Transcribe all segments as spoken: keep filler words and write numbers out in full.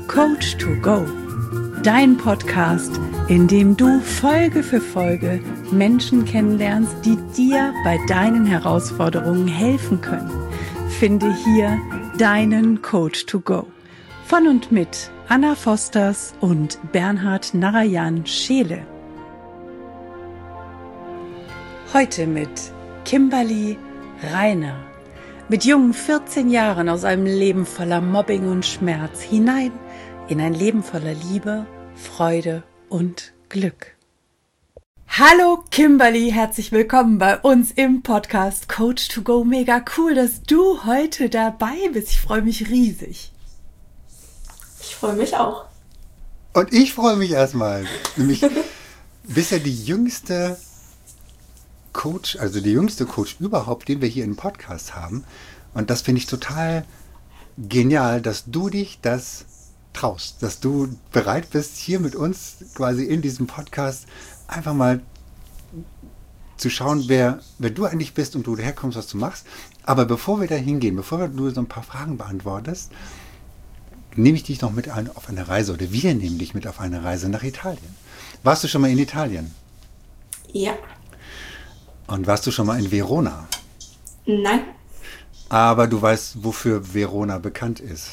Coach to Go, dein Podcast, in dem du Folge für Folge Menschen kennenlernst, die dir bei deinen Herausforderungen helfen können. Finde hier deinen Coach to Go. Von und mit Anna Fosters und Bernhard Narayan Scheele. Heute mit Kimberly Reiner. Mit jungen vierzehn Jahren aus einem Leben voller Mobbing und Schmerz hinein in ein Leben voller Liebe, Freude und Glück. Hallo Kimberly, herzlich willkommen bei uns im Podcast Coach to Go. Mega cool, dass du heute dabei bist. Ich freue mich riesig. Ich freue mich auch. Und ich freue mich erstmal. Nämlich bist ja die jüngste Coach, also der jüngste Coach überhaupt, den wir hier im Podcast haben. Und das finde ich total genial, dass du dich das traust, dass du bereit bist, hier mit uns quasi in diesem Podcast einfach mal zu schauen, wer, wer du eigentlich bist und wo du herkommst, was du machst. Aber bevor wir da hingehen, bevor du so ein paar Fragen beantwortest, nehme ich dich noch mit ein, auf eine Reise, oder wir nehmen dich mit auf eine Reise nach Italien. Warst du schon mal in Italien? Ja. Und warst du schon mal in Verona? Nein. Aber du weißt, wofür Verona bekannt ist?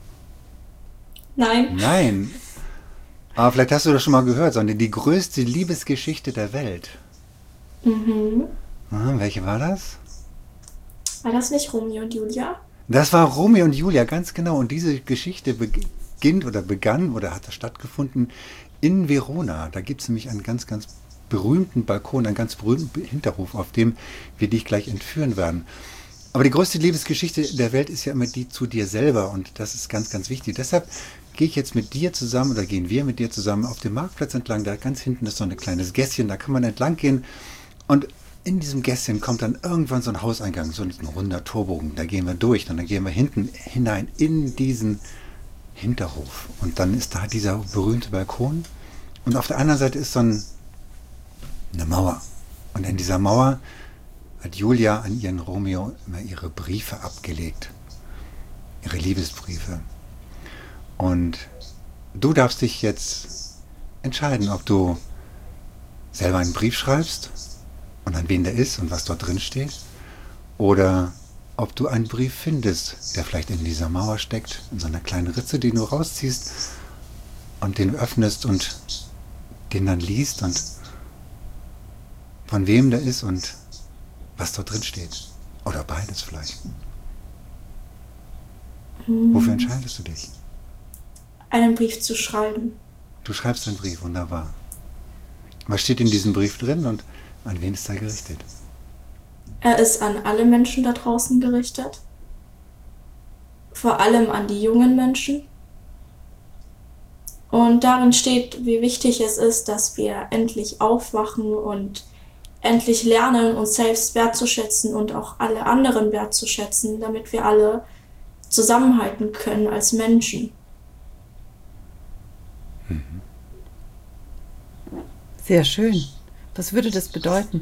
Nein. Nein. Aber vielleicht hast du das schon mal gehört, sondern die größte Liebesgeschichte der Welt. Mhm. Ah, welche war das? War das nicht Romeo und Julia? Das war Romeo und Julia, ganz genau. Und diese Geschichte beginnt oder begann oder hat stattgefunden in Verona. Da gibt es nämlich einen ganz, ganz berühmten Balkon, einen ganz berühmten Hinterhof, auf dem wir dich gleich entführen werden. Aber die größte Liebesgeschichte der Welt ist ja immer die zu dir selber, und das ist ganz, ganz wichtig. Deshalb gehe ich jetzt mit dir zusammen oder gehen wir mit dir zusammen auf dem Marktplatz entlang. Da ganz hinten ist so ein kleines Gässchen, da kann man entlang gehen, und in diesem Gässchen kommt dann irgendwann so ein Hauseingang, so ein runder Torbogen. Da gehen wir durch und dann gehen wir hinten hinein in diesen Hinterhof, und dann ist da dieser berühmte Balkon, und auf der anderen Seite ist so ein eine Mauer. Und in dieser Mauer hat Julia an ihren Romeo immer ihre Briefe abgelegt. Ihre Liebesbriefe. Und du darfst dich jetzt entscheiden, ob du selber einen Brief schreibst und an wen der ist und was dort drin steht, oder ob du einen Brief findest, der vielleicht in dieser Mauer steckt, in so einer kleinen Ritze, den du rausziehst und den öffnest und den dann liest und von wem der ist und was dort drin steht. Oder beides vielleicht. Hm. Wofür entscheidest du dich? Einen Brief zu schreiben. Du schreibst einen Brief, wunderbar. Was steht in diesem Brief drin und an wen ist er gerichtet? Er ist an alle Menschen da draußen gerichtet. Vor allem an die jungen Menschen. Und darin steht, wie wichtig es ist, dass wir endlich aufwachen und endlich lernen, uns selbst wertzuschätzen und auch alle anderen wertzuschätzen, damit wir alle zusammenhalten können als Menschen. Sehr schön. Was würde das bedeuten?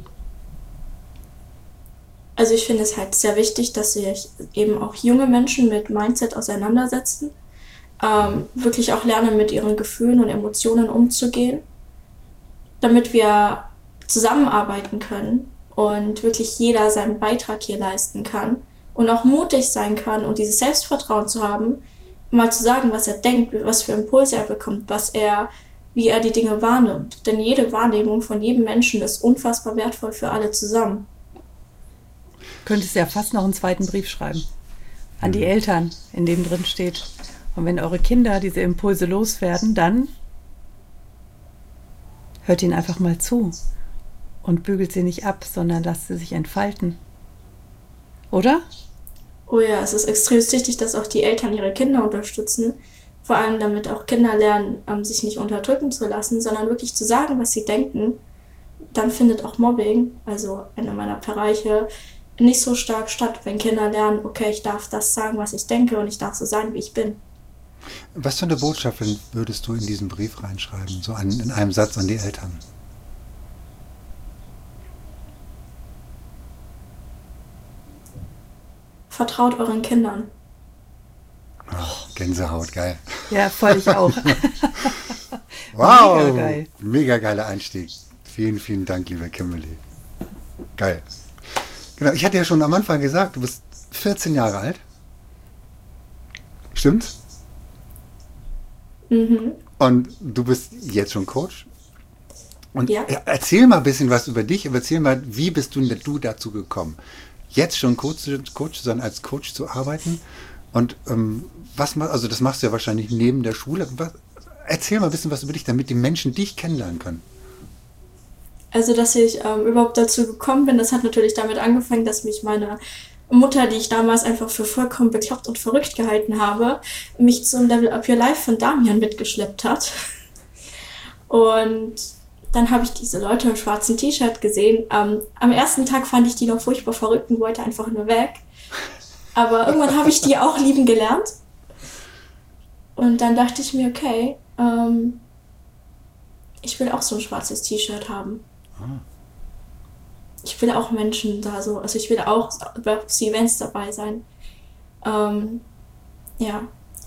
Also ich finde es halt sehr wichtig, dass sich eben auch junge Menschen mit Mindset auseinandersetzen, ähm, wirklich auch lernen, mit ihren Gefühlen und Emotionen umzugehen, damit wir zusammenarbeiten können und wirklich jeder seinen Beitrag hier leisten kann und auch mutig sein kann und dieses Selbstvertrauen zu haben, mal zu sagen, was er denkt, was für Impulse er bekommt, was er, wie er die Dinge wahrnimmt. Denn jede Wahrnehmung von jedem Menschen ist unfassbar wertvoll für alle zusammen. Könntest ja fast noch einen zweiten Brief schreiben an die Eltern, in dem drin steht: Und wenn eure Kinder diese Impulse loswerden, dann hört ihnen einfach mal zu. Und bügelt sie nicht ab, sondern lasst sie sich entfalten. Oder? Oh ja, es ist extrem wichtig, dass auch die Eltern ihre Kinder unterstützen. Vor allem damit auch Kinder lernen, sich nicht unterdrücken zu lassen, sondern wirklich zu sagen, was sie denken. Dann findet auch Mobbing, also einer meiner Bereiche, nicht so stark statt, wenn Kinder lernen, okay, ich darf das sagen, was ich denke, und ich darf so sein, wie ich bin. Was für eine Botschaft würdest du in diesen Brief reinschreiben, so in einem Satz an die Eltern? Vertraut euren Kindern. Ach, Gänsehaut, geil. Ja, voll, ich auch. Wow, Mega geil. Mega geiler Einstieg. Vielen, vielen Dank, liebe Kimberly. Geil. Genau, ich hatte ja schon am Anfang gesagt, du bist vierzehn Jahre alt. Stimmt's? Mhm. Und du bist jetzt schon Coach. Und Ja. erzähl mal ein bisschen was über dich, aber erzähl mal, wie bist du, du dazu gekommen, jetzt schon Coach, Coach zu sein, als Coach zu arbeiten? Und ähm, was machst, also das machst du ja wahrscheinlich neben der Schule. Was, erzähl mal ein bisschen was über dich, damit die Menschen dich kennenlernen können. Also, dass ich ähm, überhaupt dazu gekommen bin, das hat natürlich damit angefangen, dass mich meine Mutter, die ich damals einfach für vollkommen bekloppt und verrückt gehalten habe, mich zum Level Up Your Life von Damian mitgeschleppt hat. Und dann habe ich diese Leute im schwarzen T-Shirt gesehen. Ähm, am ersten Tag fand ich die noch furchtbar verrückt und wollte einfach nur weg. Aber irgendwann habe ich die auch lieben gelernt. Und dann dachte ich mir, okay, ähm, ich will auch so ein schwarzes T-Shirt haben. Ich will auch Menschen da so, also ich will auch bei Events dabei sein. Ähm, ja.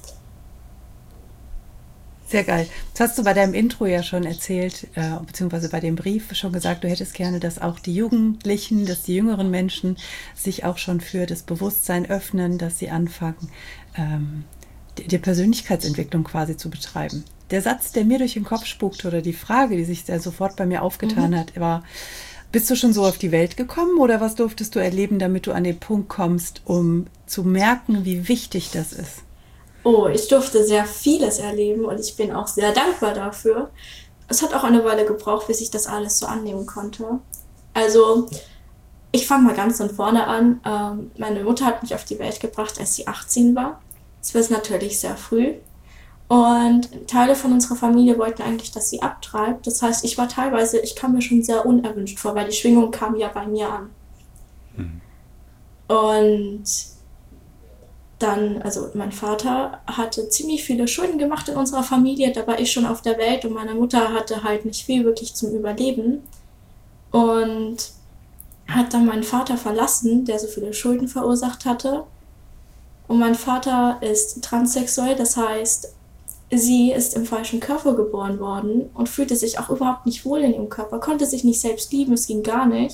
Sehr geil. Das hast du bei deinem Intro ja schon erzählt, äh, beziehungsweise bei dem Brief schon gesagt, du hättest gerne, dass auch die Jugendlichen, dass die jüngeren Menschen sich auch schon für das Bewusstsein öffnen, dass sie anfangen, ähm, die, die Persönlichkeitsentwicklung quasi zu betreiben. Der Satz, der mir durch den Kopf spukte, oder die Frage, die sich da sofort bei mir aufgetan mhm. hat, war: Bist du schon so auf die Welt gekommen oder was durftest du erleben, damit du an den Punkt kommst, um zu merken, wie wichtig das ist? Oh, ich durfte sehr vieles erleben und ich bin auch sehr dankbar dafür. Es hat auch eine Weile gebraucht, bis ich das alles so annehmen konnte. Also, ich fange mal ganz von vorne an. Ähm, meine Mutter hat mich auf die Welt gebracht, als sie achtzehn war. Das war natürlich sehr früh. Und Teile von unserer Familie wollten eigentlich, dass sie abtreibt. Das heißt, ich war teilweise, ich kam mir schon sehr unerwünscht vor, weil die Schwingung kam ja bei mir an. Mhm. Und dann, also mein Vater hatte ziemlich viele Schulden gemacht in unserer Familie. Da war ich schon auf der Welt und meine Mutter hatte halt nicht viel wirklich zum Überleben. Und hat dann meinen Vater verlassen, der so viele Schulden verursacht hatte. Und mein Vater ist transsexuell, das heißt, sie ist im falschen Körper geboren worden und fühlte sich auch überhaupt nicht wohl in ihrem Körper, konnte sich nicht selbst lieben, es ging gar nicht.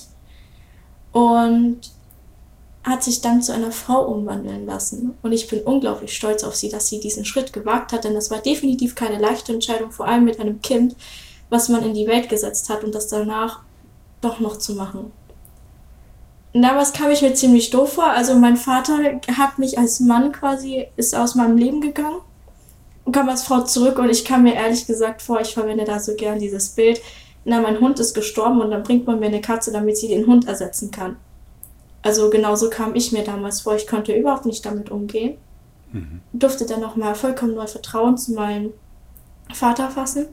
Und hat sich dann zu einer Frau umwandeln lassen. Und ich bin unglaublich stolz auf sie, dass sie diesen Schritt gewagt hat, denn das war definitiv keine leichte Entscheidung, vor allem mit einem Kind, was man in die Welt gesetzt hat und das danach doch noch zu machen. Und damals kam ich mir ziemlich doof vor, also mein Vater hat mich als Mann quasi, ist aus meinem Leben gegangen und kam als Frau zurück und ich kam mir ehrlich gesagt vor, ich verwende da so gern dieses Bild, na, mein Hund ist gestorben und dann bringt man mir eine Katze, damit sie den Hund ersetzen kann. Also genauso kam ich mir damals vor, ich konnte überhaupt nicht damit umgehen. Mhm. Durfte dann nochmal vollkommen neu Vertrauen zu meinem Vater fassen.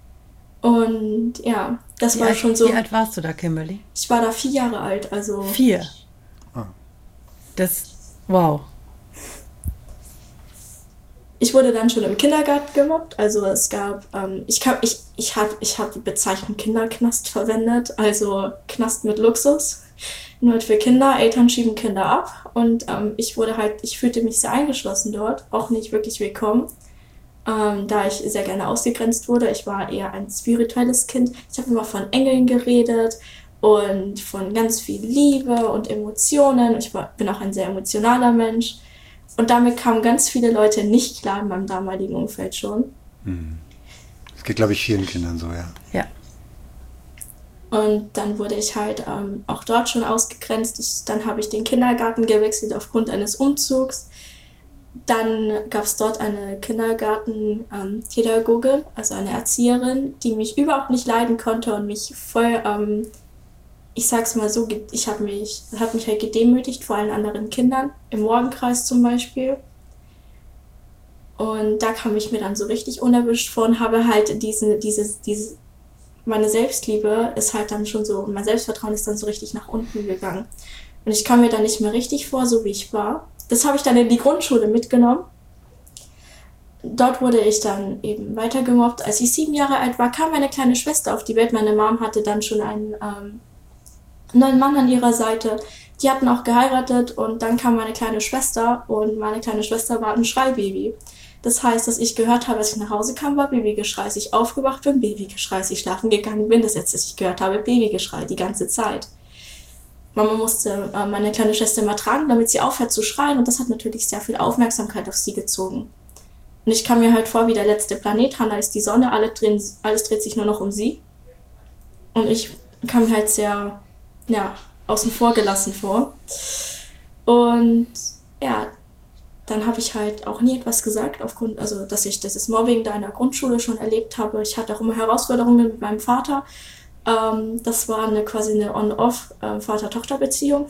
Und ja, das wie war alt, schon so. Wie alt warst du da, Kimberly? Ich war da vier Jahre alt, also. Vier? Ah. Das, wow. Ich wurde dann schon im Kindergarten gemobbt, also es gab, ähm, ich hab, ich, ich habe ich hab die Bezeichnung Kinderknast verwendet, also Knast mit Luxus, nur für Kinder, Eltern schieben Kinder ab und ähm, ich wurde halt, ich fühlte mich sehr eingeschlossen dort, auch nicht wirklich willkommen, ähm, da ich sehr gerne ausgegrenzt wurde. Ich war eher ein spirituelles Kind, ich habe immer von Engeln geredet und von ganz viel Liebe und Emotionen, ich war, bin auch ein sehr emotionaler Mensch. Und damit kamen ganz viele Leute nicht klar in meinem damaligen Umfeld schon. Das geht, glaube ich, vielen Kindern so, ja. Ja. Und dann wurde ich halt ähm, auch dort schon ausgegrenzt. Ich, dann habe ich den Kindergarten gewechselt aufgrund eines Umzugs. Dann gab es dort eine Kindergartenpädagogin, ähm, also eine Erzieherin, die mich überhaupt nicht leiden konnte und mich voll... Ähm, ich sag's mal so, ich habe mich, hat mich halt gedemütigt vor allen anderen Kindern, im Morgenkreis zum Beispiel. Und da kam ich mir dann so richtig unerwischt vor und habe halt diesen, dieses, dieses, meine Selbstliebe ist halt dann schon so, mein Selbstvertrauen ist dann so richtig nach unten gegangen. Und ich kam mir dann nicht mehr richtig vor, so wie ich war. Das habe ich dann in die Grundschule mitgenommen. Dort wurde ich dann eben weiter gemobbt. Als ich sieben Jahre alt war, kam meine kleine Schwester auf die Welt. Meine Mom hatte dann schon einen, ähm, neuen Mann an ihrer Seite, Die hatten auch geheiratet und dann kam meine kleine Schwester und meine kleine Schwester war ein Schreibaby. Das heißt, dass ich gehört habe, als ich nach Hause kam, war Babygeschrei, als ich aufgewacht bin, Babygeschrei, als ich schlafen gegangen bin, das letzte, was ich gehört habe, Babygeschrei, die ganze Zeit. Mama musste äh, meine kleine Schwester immer tragen, damit sie aufhört zu schreien und das hat natürlich sehr viel Aufmerksamkeit auf sie gezogen. Und ich kam mir halt vor wie der letzte Planet, Hannah ist die Sonne, alle drehen, alles dreht sich nur noch um sie. Und ich kam mir halt sehr, ja, außen vor gelassen vor. Und ja, dann habe ich halt auch nie etwas gesagt, aufgrund, also dass ich dieses Mobbing da in der Grundschule schon erlebt habe. Ich hatte auch immer Herausforderungen mit meinem Vater. Ähm, das war eine quasi eine On-Off äh, Vater-Tochter-Beziehung.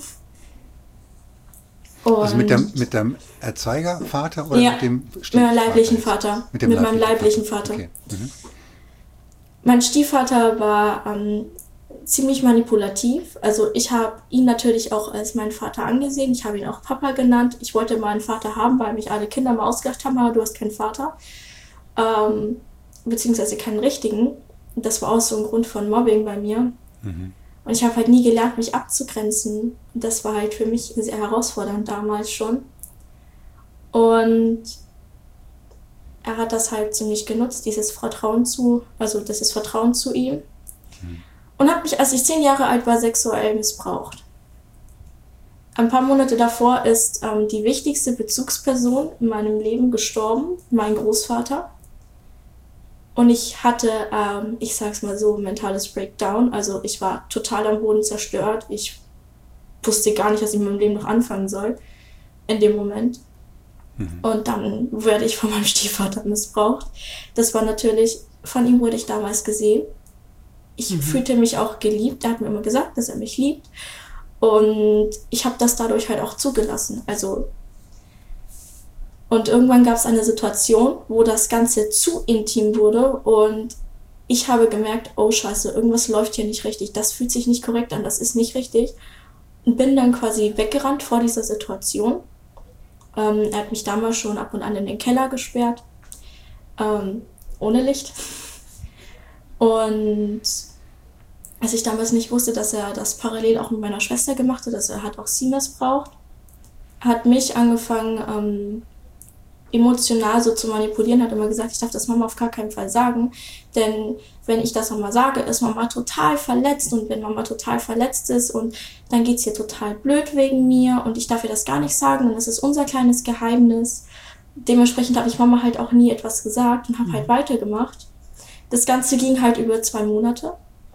Also mit dem, mit dem Erzeugervater oder ja, mit dem Stiefvater? Mit meinem leiblichen Vater. Mit, dem mit leiblichen meinem leiblichen Vater. Vater. Okay. Mhm. Mein Stiefvater war ähm, ziemlich manipulativ. Also ich habe ihn natürlich auch als meinen Vater angesehen. Ich habe ihn auch Papa genannt. Ich wollte mal einen Vater haben, weil mich alle Kinder mal ausgedacht haben, aber du hast keinen Vater. Ähm, beziehungsweise keinen richtigen. Das war auch so ein Grund von Mobbing bei mir. Mhm. Und ich habe halt nie gelernt, mich abzugrenzen. Und das war halt für mich sehr herausfordernd damals schon. Und er hat das halt ziemlich genutzt, dieses Vertrauen zu, also das Vertrauen zu ihm. Mhm. Und hat mich, als ich zehn Jahre alt war, sexuell missbraucht. Ein paar Monate davor ist ähm, die wichtigste Bezugsperson in meinem Leben gestorben, mein Großvater. Und ich hatte, ähm, ich sag's mal so, mentales Breakdown. Also ich war total am Boden zerstört. Ich wusste gar nicht, was ich mit meinem Leben noch anfangen soll in dem Moment. Mhm. Und dann werde ich von meinem Stiefvater missbraucht. Das war natürlich, von ihm wurde ich damals gesehen. Ich mhm. fühlte mich auch geliebt. Er hat mir immer gesagt, dass er mich liebt. Und ich habe das dadurch halt auch zugelassen. Also und irgendwann gab es eine Situation, wo das Ganze zu intim wurde und ich habe gemerkt, oh Scheiße, irgendwas läuft hier nicht richtig, das fühlt sich nicht korrekt an, das ist nicht richtig. Und bin dann quasi weggerannt vor dieser Situation. Ähm, er hat mich damals schon ab und an in den Keller gesperrt, ähm, ohne Licht. Und als ich damals nicht wusste, dass er das parallel auch mit meiner Schwester gemacht hat, dass er hat auch sie missbraucht, hat mich angefangen, ähm, emotional so zu manipulieren, hat immer gesagt, ich darf das Mama auf gar keinen Fall sagen, denn wenn ich das Mama sage, ist Mama total verletzt und wenn Mama total verletzt ist und dann geht's hier total blöd wegen mir und ich darf ihr das gar nicht sagen und das ist unser kleines Geheimnis. Dementsprechend habe ich Mama halt auch nie etwas gesagt und habe mhm. halt weitergemacht. Das Ganze ging halt über zwei Monate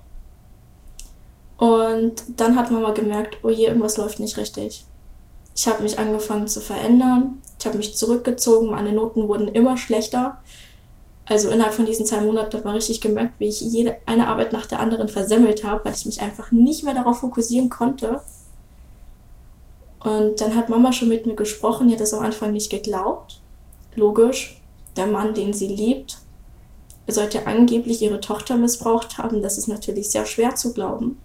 und dann hat Mama gemerkt, oh je, irgendwas läuft nicht richtig. Ich habe mich angefangen zu verändern. Ich habe mich zurückgezogen. Meine Noten wurden immer schlechter. Also innerhalb von diesen zwei Monaten hat man richtig gemerkt, wie ich jede eine Arbeit nach der anderen versemmelt habe, weil ich mich einfach nicht mehr darauf fokussieren konnte. Und dann hat Mama schon mit mir gesprochen. Die hat das am Anfang nicht geglaubt. Logisch. Der Mann, den sie liebt, sollte angeblich ihre Tochter missbraucht haben. Das ist natürlich sehr schwer zu glauben.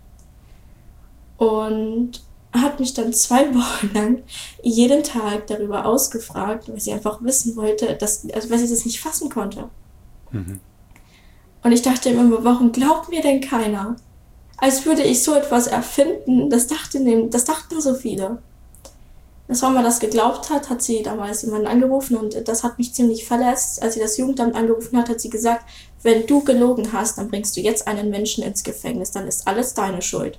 Und hat mich dann zwei Wochen lang jeden Tag darüber ausgefragt, weil sie einfach wissen wollte, dass, also weil sie das nicht fassen konnte. Mhm. Und ich dachte immer, warum glaubt mir denn keiner? Als würde ich so etwas erfinden, das, dachte, das dachten so viele. Als Mama das geglaubt hat, hat sie damals jemanden angerufen und das hat mich ziemlich verletzt. Als sie das Jugendamt angerufen hat, hat sie gesagt, wenn du gelogen hast, dann bringst du jetzt einen Menschen ins Gefängnis, dann ist alles deine Schuld.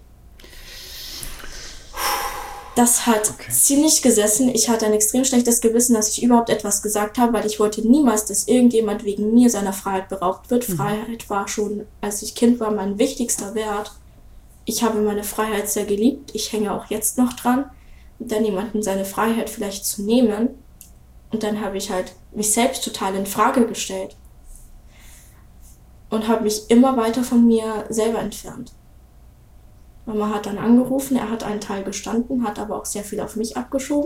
Das hat okay. ziemlich gesessen. Ich hatte ein extrem schlechtes Gewissen, dass ich überhaupt etwas gesagt habe, weil ich wollte niemals, dass irgendjemand wegen mir seiner Freiheit beraubt wird. Mhm. Freiheit war schon, als ich Kind war, mein wichtigster Wert. Ich habe meine Freiheit sehr geliebt. Ich hänge auch jetzt noch dran. Und dann jemanden seine Freiheit vielleicht zu nehmen. Und dann habe ich halt mich selbst total in Frage gestellt. Und habe mich immer weiter von mir selber entfernt. Mama hat dann angerufen, er hat einen Teil gestanden, hat aber auch sehr viel auf mich abgeschoben.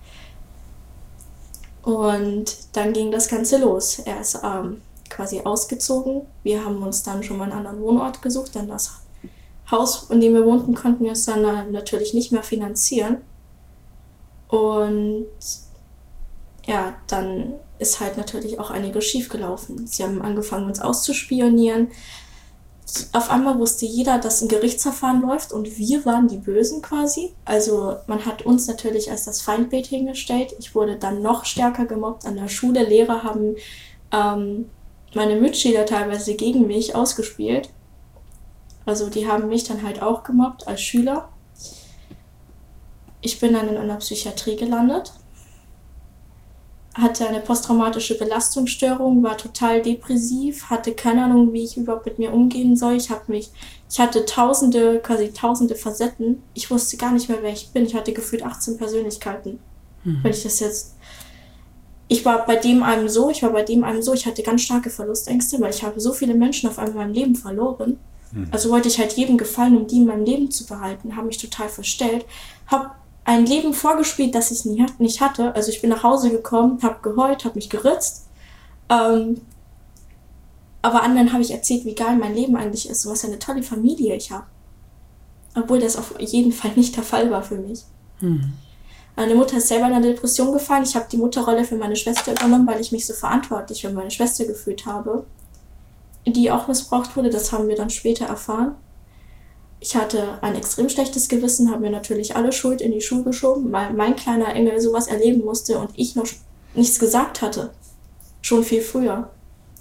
Und dann ging das Ganze los. Er ist ähm, quasi ausgezogen. Wir haben uns dann schon mal einen anderen Wohnort gesucht, denn das Haus, in dem wir wohnten, konnten wir uns dann äh, natürlich nicht mehr finanzieren. Und ja, dann ist halt natürlich auch einiges schiefgelaufen. Sie haben angefangen, uns auszuspionieren. Auf einmal wusste jeder, dass ein Gerichtsverfahren läuft und wir waren die Bösen quasi. Also man hat uns natürlich als das Feindbild hingestellt. Ich wurde dann noch stärker gemobbt an der Schule. Lehrer haben ähm, meine Mitschüler teilweise gegen mich ausgespielt. Also die haben mich dann halt auch gemobbt als Schüler. Ich bin dann in einer Psychiatrie gelandet. Hatte eine posttraumatische Belastungsstörung, war total depressiv, hatte keine Ahnung, wie ich überhaupt mit mir umgehen soll. Ich habe mich, ich hatte tausende, quasi tausende Facetten. Ich wusste gar nicht mehr, wer ich bin. Ich hatte gefühlt achtzehn Persönlichkeiten. Mhm. Wenn ich das jetzt, ich war bei dem einem so, ich war bei dem einem so, ich hatte ganz starke Verlustängste, weil ich habe so viele Menschen auf einmal in meinem Leben verloren. Mhm. Also wollte ich halt jedem gefallen, um die in meinem Leben zu behalten, habe mich total verstellt, habe ein Leben vorgespielt, das ich nie, nicht hatte. Also ich bin nach Hause gekommen, habe geheult, habe mich geritzt. Ähm, aber anderen habe ich erzählt, wie geil mein Leben eigentlich ist und was für eine tolle Familie ich habe. Obwohl das auf jeden Fall nicht der Fall war für mich. Mhm. Meine Mutter ist selber in eine Depression gefallen. Ich habe die Mutterrolle für meine Schwester übernommen, weil ich mich so verantwortlich für meine Schwester gefühlt habe. Die auch missbraucht wurde, das haben wir dann später erfahren. Ich hatte ein extrem schlechtes Gewissen, habe mir natürlich alle Schuld in die Schuhe geschoben, weil mein kleiner Engel sowas erleben musste und ich noch nichts gesagt hatte. Schon viel früher.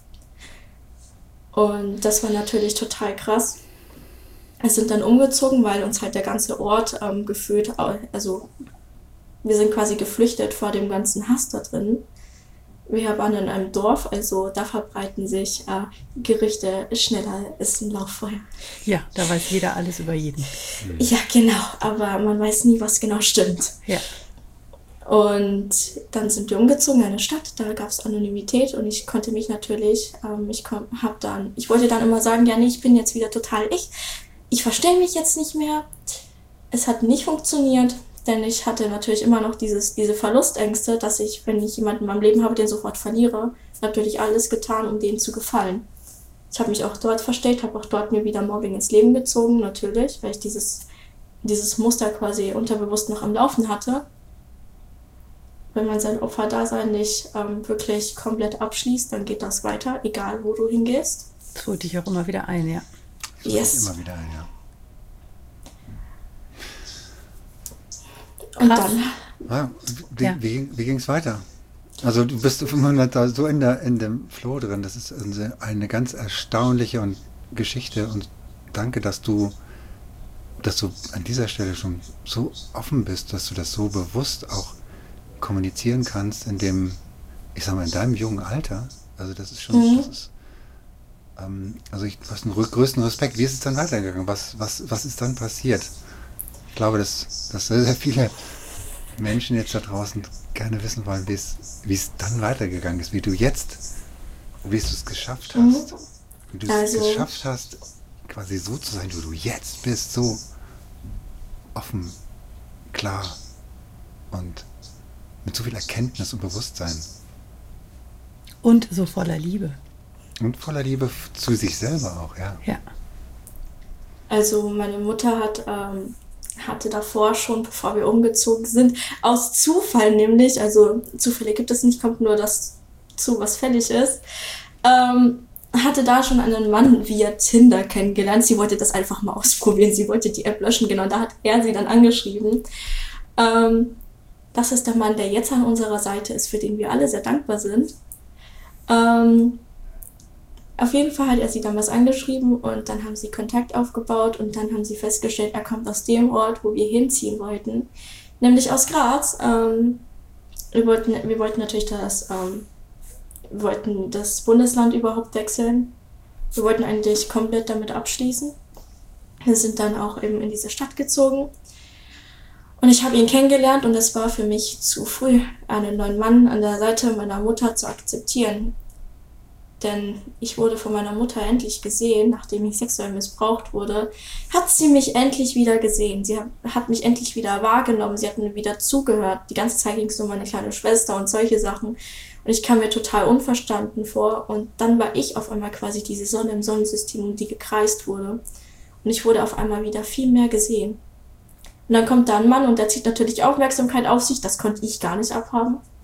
Und das war natürlich total krass. Wir sind dann umgezogen, weil uns halt der ganze Ort ähm, gefühlt, also wir sind quasi geflüchtet vor dem ganzen Hass da drin. Wir waren in einem Dorf, also da verbreiten sich äh, Gerüchte schneller als ein Lauffeuer. Ja, da weiß jeder alles über jeden. Ja, genau, aber man weiß nie, was genau stimmt. Ja. Und dann sind wir umgezogen in eine Stadt, da gab es Anonymität und ich konnte mich natürlich, ähm, ich komm, hab dann, ich wollte dann immer sagen, ja nee, ich bin jetzt wieder total ich, ich verstelle mich jetzt nicht mehr. Es hat nicht funktioniert. Denn ich hatte natürlich immer noch dieses, diese Verlustängste, dass ich, wenn ich jemanden in meinem Leben habe, den sofort verliere, natürlich alles getan, um denen zu gefallen. Ich habe mich auch dort verstellt, habe auch dort mir wieder Mobbing ins Leben gezogen, natürlich, weil ich dieses, dieses Muster quasi unterbewusst noch am Laufen hatte. Wenn man sein Opferdasein nicht ähm, wirklich komplett abschließt, dann geht das weiter, egal wo du hingehst. Das holt dich auch immer wieder ein, ja. Das Yes. Immer wieder ein, ja. Und dann, ja, wie, ja. wie, wie ging es weiter? Also du bist da so in, der, in dem Flow drin, das ist eine ganz erstaunliche und Geschichte und danke, dass du, dass du an dieser Stelle schon so offen bist, dass du das so bewusst auch kommunizieren kannst, in dem, ich sag mal, in deinem jungen Alter, also das ist schon, mhm. das ist, ähm, also ich, du hast einen größten Respekt. Wie ist es dann weitergegangen? Was, was, was ist dann passiert? Ich glaube, dass, dass sehr, sehr viele Menschen jetzt da draußen gerne wissen wollen, wie es, wie es dann weitergegangen ist, wie du jetzt, wie du es geschafft hast, mhm. wie du es also. geschafft hast, quasi so zu sein, wie du jetzt bist, so offen, klar und mit so viel Erkenntnis und Bewusstsein. Und so voller Liebe. Und voller Liebe zu sich selber auch, ja. Ja. Also meine Mutter hat ähm, hatte davor schon, bevor wir umgezogen sind, aus Zufall nämlich, also Zufälle gibt es nicht, kommt nur das zu, was fällig ist, ähm, hatte da schon einen Mann via Tinder kennengelernt. Sie wollte das einfach mal ausprobieren, sie wollte die App löschen, genau, da hat er sie dann angeschrieben. Ähm, das ist der Mann, der jetzt an unserer Seite ist, für den wir alle sehr dankbar sind. Ähm, Auf jeden Fall hat er sie damals angeschrieben und dann haben sie Kontakt aufgebaut und dann haben sie festgestellt, er kommt aus dem Ort, wo wir hinziehen wollten, nämlich aus Graz. Ähm, wir, wollten, wir wollten natürlich das, ähm, wir wollten das Bundesland überhaupt wechseln. Wir wollten eigentlich komplett damit abschließen. Wir sind dann auch eben in diese Stadt gezogen und ich habe ihn kennengelernt und es war für mich zu früh, einen neuen Mann an der Seite meiner Mutter zu akzeptieren. Denn ich wurde von meiner Mutter endlich gesehen, nachdem ich sexuell missbraucht wurde, hat sie mich endlich wieder gesehen. Sie hat mich endlich wieder wahrgenommen, sie hat mir wieder zugehört. Die ganze Zeit ging es um meine kleine Schwester und solche Sachen. Und ich kam mir total unverstanden vor. Und dann war ich auf einmal quasi diese Sonne im Sonnensystem, um die gekreist wurde. Und ich wurde auf einmal wieder viel mehr gesehen. Und dann kommt da ein Mann und der zieht natürlich Aufmerksamkeit auf sich. Das konnte ich gar nicht abhaben.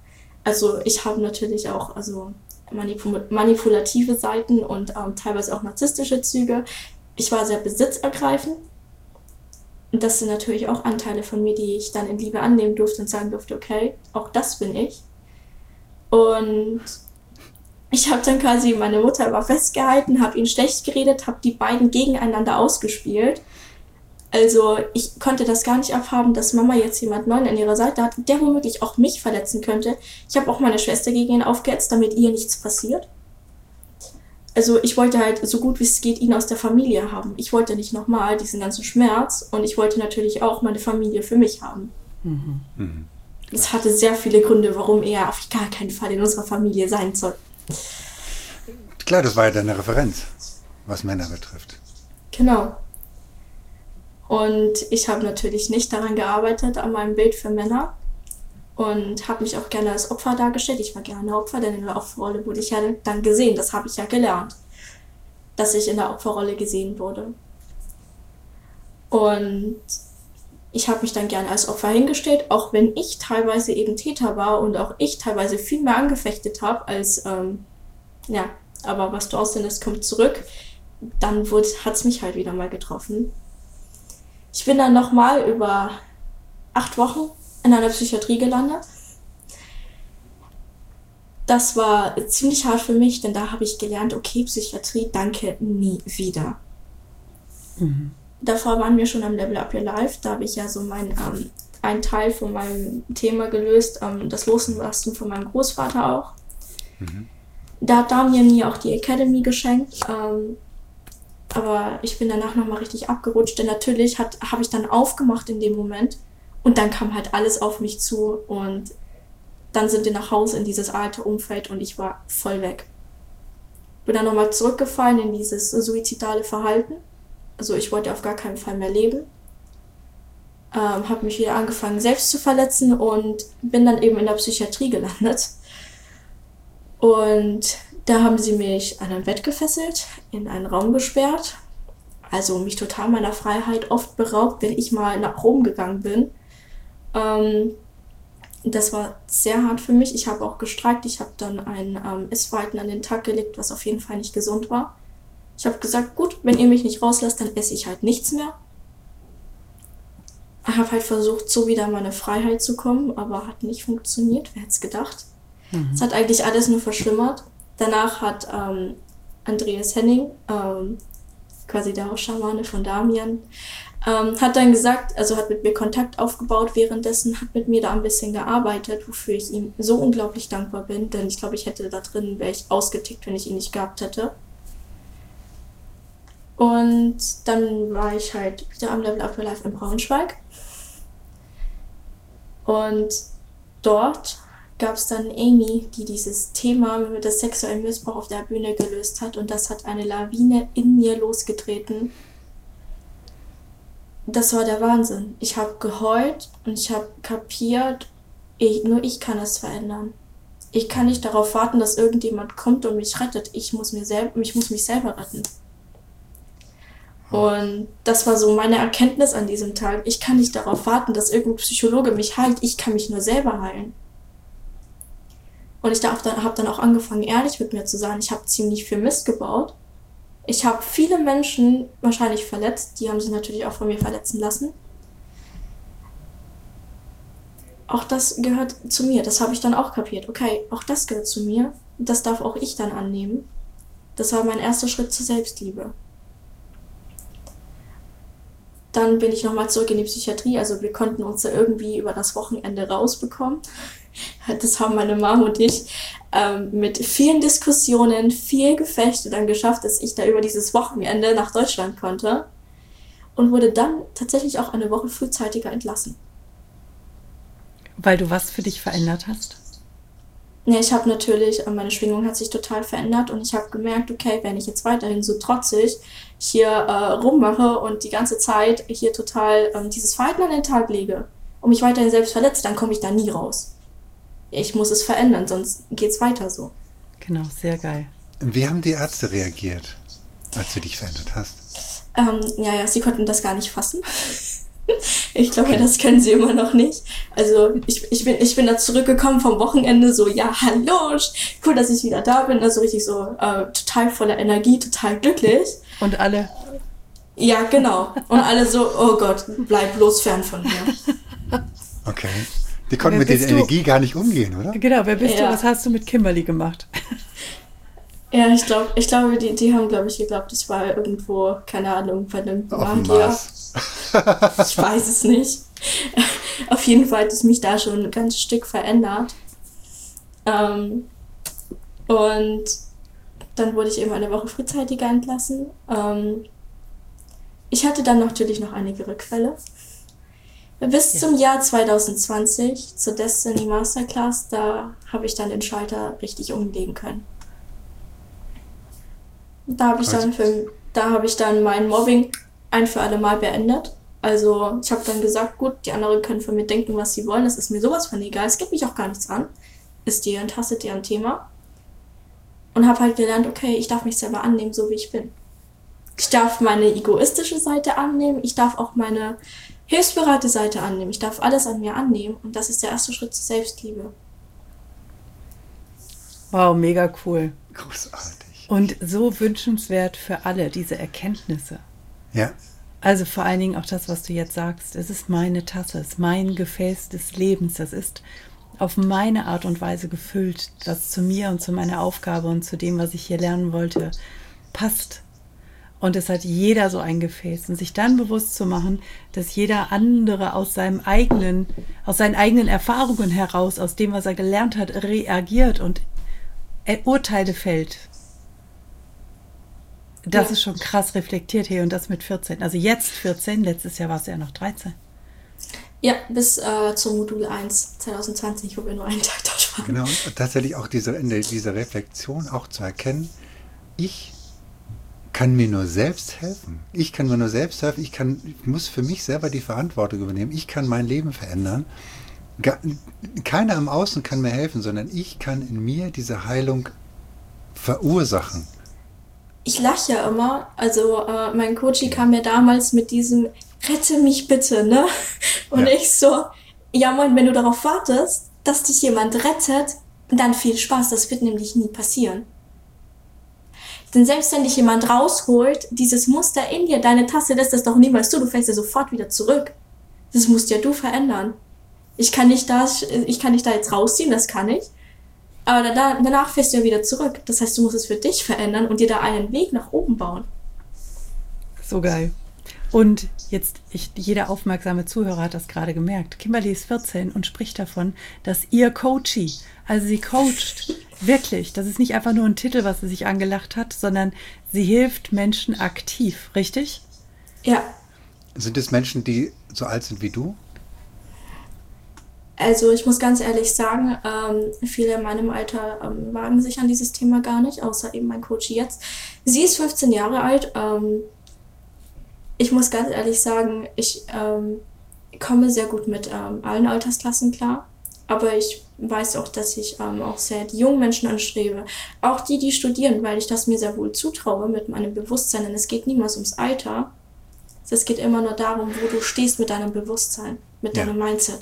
Also ich habe natürlich auch also manipul- manipulative Seiten und ähm, teilweise auch narzisstische Züge. Ich war sehr besitzergreifend. Und das sind natürlich auch Anteile von mir, die ich dann in Liebe annehmen durfte und sagen durfte, okay, auch das bin ich. Und ich habe dann quasi meine Mutter immer festgehalten, habe ihn schlecht geredet, habe die beiden gegeneinander ausgespielt. Also ich konnte das gar nicht abhaben, dass Mama jetzt jemand Neuen an ihrer Seite hat, der womöglich auch mich verletzen könnte. Ich habe auch meine Schwester gegen ihn aufgehetzt, damit ihr nichts passiert. Also ich wollte halt so gut wie es geht ihn aus der Familie haben. Ich wollte nicht nochmal diesen ganzen Schmerz und ich wollte natürlich auch meine Familie für mich haben. Mhm. Mhm. Es hatte sehr viele Gründe, warum er auf gar keinen Fall in unserer Familie sein soll. Klar, das war ja deine Referenz, was Männer betrifft. Genau. Und ich habe natürlich nicht daran gearbeitet, an meinem Bild für Männer. Und habe mich auch gerne als Opfer dargestellt. Ich war gerne Opfer, denn in der Opferrolle wurde ich ja dann gesehen. Das habe ich ja gelernt, dass ich in der Opferrolle gesehen wurde. Und ich habe mich dann gerne als Opfer hingestellt, auch wenn ich teilweise eben Täter war und auch ich teilweise viel mehr angefechtet habe als, ähm, ja, aber was du aussendest, kommt zurück. Dann hat es mich halt wieder mal getroffen. Ich bin dann nochmal über acht Wochen in einer Psychiatrie gelandet. Das war ziemlich hart für mich, denn da habe ich gelernt, okay, Psychiatrie, danke, nie wieder. Mhm. Davor waren wir schon am Level Up Your Life. Da habe ich ja so mein, ähm, einen Teil von meinem Thema gelöst, ähm, das Loslassen von meinem Großvater auch. Mhm. Da hat Damian mir auch die Academy geschenkt. Ähm, aber ich bin danach nochmal richtig abgerutscht, denn natürlich habe ich dann aufgemacht in dem Moment und dann kam halt alles auf mich zu und dann sind wir nach Hause in dieses alte Umfeld und ich war voll weg. Bin dann nochmal zurückgefallen in dieses suizidale Verhalten. Also ich wollte auf gar keinen Fall mehr leben. Ähm, habe mich wieder angefangen selbst zu verletzen und bin dann eben in der Psychiatrie gelandet. Und da haben sie mich an ein Bett gefesselt, in einen Raum gesperrt, also mich total meiner Freiheit oft beraubt, wenn ich mal nach Rom gegangen bin. Ähm, das war sehr hart für mich. Ich habe auch gestreikt. Ich habe dann ein ähm, Essverhalten an den Tag gelegt, was auf jeden Fall nicht gesund war. Ich habe gesagt, gut, wenn ihr mich nicht rauslasst, dann esse ich halt nichts mehr. Ich habe halt versucht, so wieder in meine Freiheit zu kommen, aber hat nicht funktioniert. Wer hätte es gedacht? Mhm. Es hat eigentlich alles nur verschlimmert. Danach hat ähm, Andreas Henning, ähm, quasi der Hausschamane von Damian, ähm, hat dann gesagt, also hat mit mir Kontakt aufgebaut währenddessen, hat mit mir da ein bisschen gearbeitet, wofür ich ihm so unglaublich dankbar bin, denn ich glaube, ich hätte da drin, wäre ich ausgetickt, wenn ich ihn nicht gehabt hätte. Und dann war ich halt wieder am Level Up Your Life in Braunschweig. Und dort gab es dann Amy, die dieses Thema mit dem sexuellen Missbrauch auf der Bühne gelöst hat. Und das hat eine Lawine in mir losgetreten. Das war der Wahnsinn. Ich habe geheult und ich habe kapiert, ich, nur ich kann es verändern. Ich kann nicht darauf warten, dass irgendjemand kommt und mich rettet. Ich muss, mir selb- ich muss mich selber retten. Und das war so meine Erkenntnis an diesem Tag. Ich kann nicht darauf warten, dass irgendein Psychologe mich heilt. Ich kann mich nur selber heilen. Und ich habe dann, hab dann auch angefangen, ehrlich mit mir zu sein. Ich habe ziemlich viel Mist gebaut. Ich habe viele Menschen wahrscheinlich verletzt. Die haben sich natürlich auch von mir verletzen lassen. Auch das gehört zu mir. Das habe ich dann auch kapiert. Okay, auch das gehört zu mir. Das darf auch ich dann annehmen. Das war mein erster Schritt zur Selbstliebe. Dann bin ich nochmal zurück in die Psychiatrie. Also wir konnten uns da irgendwie über das Wochenende rausbekommen. Das haben meine Mom und ich ähm, mit vielen Diskussionen, viel Gefechte dann geschafft, dass ich da über dieses Wochenende nach Deutschland konnte. Und wurde dann tatsächlich auch eine Woche frühzeitiger entlassen. Weil du was für dich verändert hast? Ja, ich habe natürlich, meine Schwingung hat sich total verändert und ich habe gemerkt, okay, wenn ich jetzt weiterhin so trotzig hier äh, rummache und die ganze Zeit hier total ähm, dieses Verhalten an den Tag lege und mich weiterhin selbst verletze, dann komme ich da nie raus. Ich muss es verändern, sonst geht's weiter so. Genau, sehr geil. Wie haben die Ärzte reagiert, als du dich verändert hast? Ähm, ja, ja, sie konnten das gar nicht fassen. Ich glaube, Okay. das können sie immer noch nicht. Also ich, ich, bin, ich bin da zurückgekommen vom Wochenende, so, ja, hallo, cool, dass ich wieder da bin. Also richtig so äh, total voller Energie, total glücklich. Und alle, Ja, genau. Und alle so, oh Gott, bleib bloß fern von mir. Okay. Die konnten Wer mit der bist du? Energie gar nicht umgehen, oder? genau, wer bist du, Ja. was hast du mit Kimberly gemacht? Ja, ich glaube, ich glaube, die, die haben, glaube ich, geglaubt, ich war irgendwo, keine Ahnung, bei einem Auf dem Magier. Mars. Ich weiß es nicht. Auf jeden Fall hat es mich da schon ein ganzes Stück verändert. Ähm, und dann wurde ich eben eine Woche frühzeitiger entlassen. Ähm, ich hatte dann natürlich noch einige Rückfälle. Bis Ja. zum Jahr zwanzig zwanzig, zur Destiny Masterclass, da habe ich dann den Schalter richtig umlegen können. Da habe ich Also- dann für, da habe ich dann mein Mobbing ein für alle Mal beendet. Also ich habe dann gesagt, gut, die anderen können von mir denken, was sie wollen. Das ist mir sowas von egal. Es geht mich auch gar nichts an. Ist deren Tasse, deren Thema. Und habe halt gelernt, okay, ich darf mich selber annehmen, so wie ich bin. Ich darf meine egoistische Seite annehmen. Ich darf auch meine hilfsbereite Seite annehmen. Ich darf alles an mir annehmen. Und das ist der erste Schritt zur Selbstliebe. Wow, mega cool. Großartig. Und so wünschenswert für alle, diese Erkenntnisse. Ja. Also vor allen Dingen auch das, was du jetzt sagst. Es ist meine Tasse, es ist mein Gefäß des Lebens. Das ist auf meine Art und Weise gefüllt, was zu mir und zu meiner Aufgabe und zu dem, was ich hier lernen wollte, passt. Und es hat jeder so ein Gefäß. Und sich dann bewusst zu machen, dass jeder andere aus seinem eigenen, aus seinen eigenen Erfahrungen heraus, aus dem, was er gelernt hat, reagiert und Urteile fällt. Das Ja. ist schon krass reflektiert hier und das mit vierzehn. Also jetzt vierzehn, letztes Jahr warst du ja noch dreizehn. Ja, bis äh, zum Modul eins zwanzig zwanzig, wo wir nur einen Tag dort waren. Genau. Und tatsächlich auch diese, in der, diese Reflexion auch zu erkennen, ich kann mir nur selbst helfen. Ich kann mir nur selbst helfen. Ich kann, ich muss für mich selber die Verantwortung übernehmen. Ich kann mein Leben verändern. Ga- Keiner im Außen kann mir helfen, sondern ich kann in mir diese Heilung verursachen. Ich lache ja immer. Also äh, mein Coach kam mir damals mit diesem rette mich bitte, ne? Und Ja. ich so, ja moin, wenn du darauf wartest, dass dich jemand rettet, dann viel Spaß. Das wird nämlich nie passieren. Denn selbst wenn dich jemand rausholt, dieses Muster in dir, deine Tasse lässt das doch niemals zu, du fällst ja sofort wieder zurück. Das musst ja du verändern. Ich kann nicht da, ich kann nicht da jetzt rausziehen, das kann ich. Aber da, danach fällst du ja wieder zurück. Das heißt, du musst es für dich verändern und dir da einen Weg nach oben bauen. So geil. Und jetzt, ich, jeder aufmerksame Zuhörer hat das gerade gemerkt. Kimberly ist vierzehn und spricht davon, dass ihr Coachie, also sie coacht, wirklich, das ist nicht einfach nur ein Titel, was sie sich angelacht hat, sondern sie hilft Menschen aktiv, richtig? Ja, Sind es Menschen, die so alt sind wie du? also ich muss ganz ehrlich sagen, ähm, viele in meinem Alter ähm, wagen sich an dieses Thema gar nicht, außer eben mein Coach jetzt. Sie ist fünfzehn Jahre alt. Ähm, ich muss ganz ehrlich sagen, ich ähm, komme sehr gut mit ähm, allen Altersklassen klar. Aber ich weiß auch, dass ich ähm, auch sehr die jungen Menschen anstrebe. Auch die, die studieren, weil ich das mir sehr wohl zutraue mit meinem Bewusstsein. Denn es geht niemals ums Alter. Es geht immer nur darum, wo du stehst mit deinem Bewusstsein, mit Ja. deinem Mindset.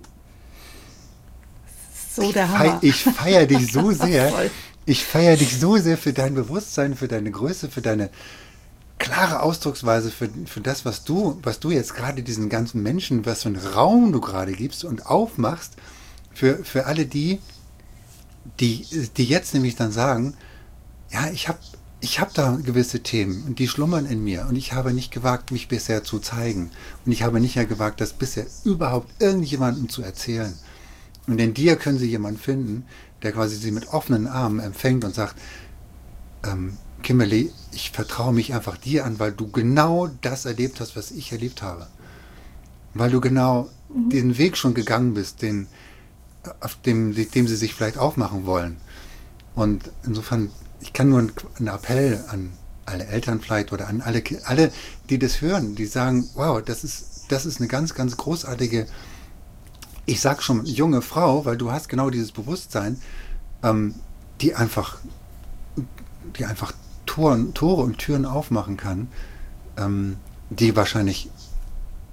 So der Fei- Hammer. Ich feiere dich so sehr. Voll. Ich feiere dich so sehr für dein Bewusstsein, für deine Größe, für deine klare Ausdrucksweise, für, für das, was du, was du jetzt gerade diesen ganzen Menschen, was für einen Raum du gerade gibst und aufmachst, für, für alle die, die, die jetzt nämlich dann sagen, ja, ich habe ich hab da gewisse Themen und die schlummern in mir und ich habe nicht gewagt, mich bisher zu zeigen und ich habe nicht ja gewagt, das bisher überhaupt irgendjemandem zu erzählen. Und in dir können sie jemanden finden, der quasi sie mit offenen Armen empfängt und sagt, ähm, Kimberly, ich vertraue mich einfach dir an, weil du genau das erlebt hast, was ich erlebt habe. Weil du genau mhm. diesen Weg schon gegangen bist, den, auf dem, dem sie sich vielleicht aufmachen wollen. Und insofern, ich kann nur einen Appell an alle Eltern vielleicht oder an alle, alle, die das hören, die sagen, wow, das ist, das ist eine ganz, ganz großartige, ich sag schon junge Frau, weil du hast genau dieses Bewusstsein, ähm, die einfach, die einfach Toren, Tore und Türen aufmachen kann, ähm, die wahrscheinlich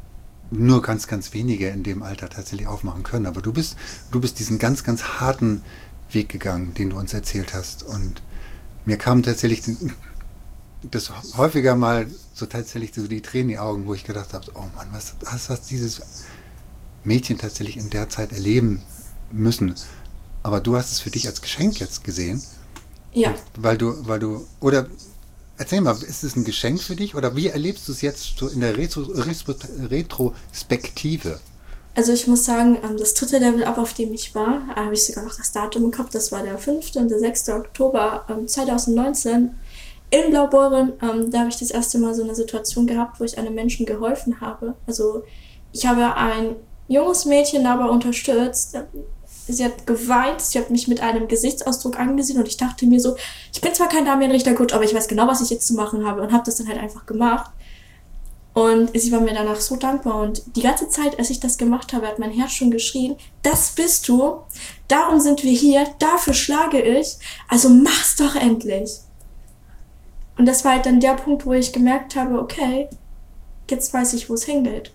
nur ganz, ganz wenige in dem Alter tatsächlich aufmachen können. Aber du bist, du bist diesen ganz, ganz harten Weg gegangen, den du uns erzählt hast. Und mir kam tatsächlich das häufiger mal so tatsächlich so die Tränen in die Augen, wo ich gedacht habe, oh Mann, was hast was dieses Mädchen tatsächlich in der Zeit erleben müssen. Aber du hast es für dich als Geschenk jetzt gesehen. Ja. Weil du, weil du, oder erzähl mal, ist es ein Geschenk für dich oder wie erlebst du es jetzt so in der Retro, Retro, Retrospektive? Also ich muss sagen, das dritte Level-Up, auf dem ich war, da habe ich sogar noch das Datum im Kopf, das war der fünfte und der sechste Oktober zwanzig neunzehn in Blaubeuren. Da habe ich das erste Mal so eine Situation gehabt, wo ich einem Menschen geholfen habe. Also ich habe ein junges Mädchen dabei unterstützt. Sie hat geweint, sie hat mich mit einem Gesichtsausdruck angesehen und ich dachte mir so, ich bin zwar kein Damian-Richter-Coach, aber ich weiß genau, was ich jetzt zu machen habe und habe das dann halt einfach gemacht. Und sie war mir danach so dankbar und die ganze Zeit, als ich das gemacht habe, hat mein Herz schon geschrien, das bist du, darum sind wir hier, dafür schlage ich, also mach's doch endlich. Und das war halt dann der Punkt, wo ich gemerkt habe, okay, jetzt weiß ich, wo es hingeht.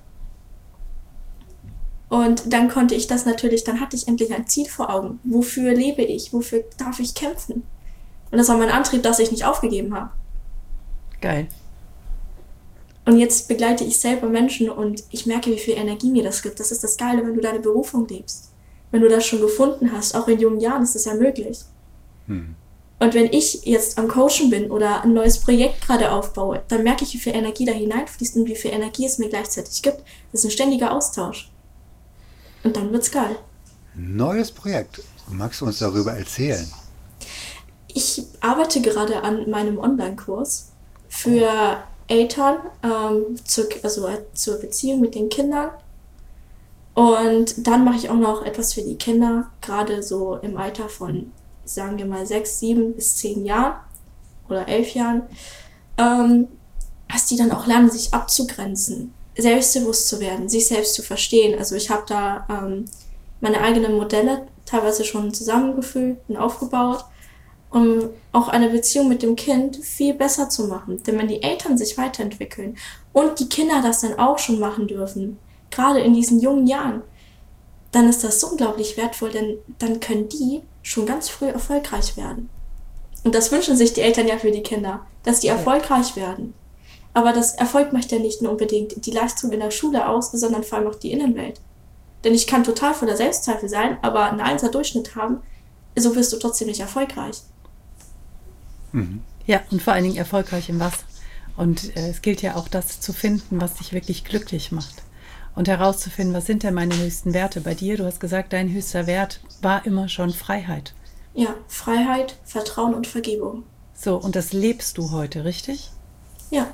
Und dann konnte ich das natürlich, dann hatte ich endlich ein Ziel vor Augen. Wofür lebe ich? Wofür darf ich kämpfen? Und das war mein Antrieb, dass ich nicht aufgegeben habe. Geil. Und jetzt begleite ich selber Menschen und ich merke, wie viel Energie mir das gibt. Das ist das Geile, wenn du deine Berufung lebst. Wenn du das schon gefunden hast, auch in jungen Jahren ist das ja möglich. Hm. Und wenn ich jetzt am Coachen bin oder ein neues Projekt gerade aufbaue, dann merke ich, wie viel Energie da hineinfließt und wie viel Energie es mir gleichzeitig gibt. Das ist ein ständiger Austausch. Und dann wird's geil. Neues Projekt. Magst du uns darüber erzählen? Ich arbeite gerade an meinem Online-Kurs für Eltern, ähm, zur, also zur Beziehung mit den Kindern. Und dann mache ich auch noch etwas für die Kinder, gerade so im Alter von, sagen wir mal, sechs, sieben bis zehn Jahren oder elf Jahren, ähm, dass die dann auch lernen, sich abzugrenzen, selbstbewusst zu werden, sich selbst zu verstehen. Also ich habe da ähm, meine eigenen Modelle teilweise schon zusammengefügt und aufgebaut, um auch eine Beziehung mit dem Kind viel besser zu machen. Denn wenn die Eltern sich weiterentwickeln und die Kinder das dann auch schon machen dürfen, gerade in diesen jungen Jahren, dann ist das so unglaublich wertvoll, denn dann können die schon ganz früh erfolgreich werden. Und das wünschen sich die Eltern ja für die Kinder, dass die erfolgreich werden. Aber das Erfolg macht ja nicht nur unbedingt die Leistung in der Schule aus, sondern vor allem auch die Innenwelt. Denn ich kann total voller Selbstzweifel sein, aber einen Einser Durchschnitt haben, so wirst du trotzdem nicht erfolgreich. Mhm. Ja, und vor allen Dingen erfolgreich im Was. Und äh, es gilt ja auch, das zu finden, was dich wirklich glücklich macht. Und herauszufinden, was sind denn meine höchsten Werte bei dir? Du hast gesagt, dein höchster Wert war immer schon Freiheit. Ja, Freiheit, Vertrauen und Vergebung. So, und das lebst du heute, richtig? Ja.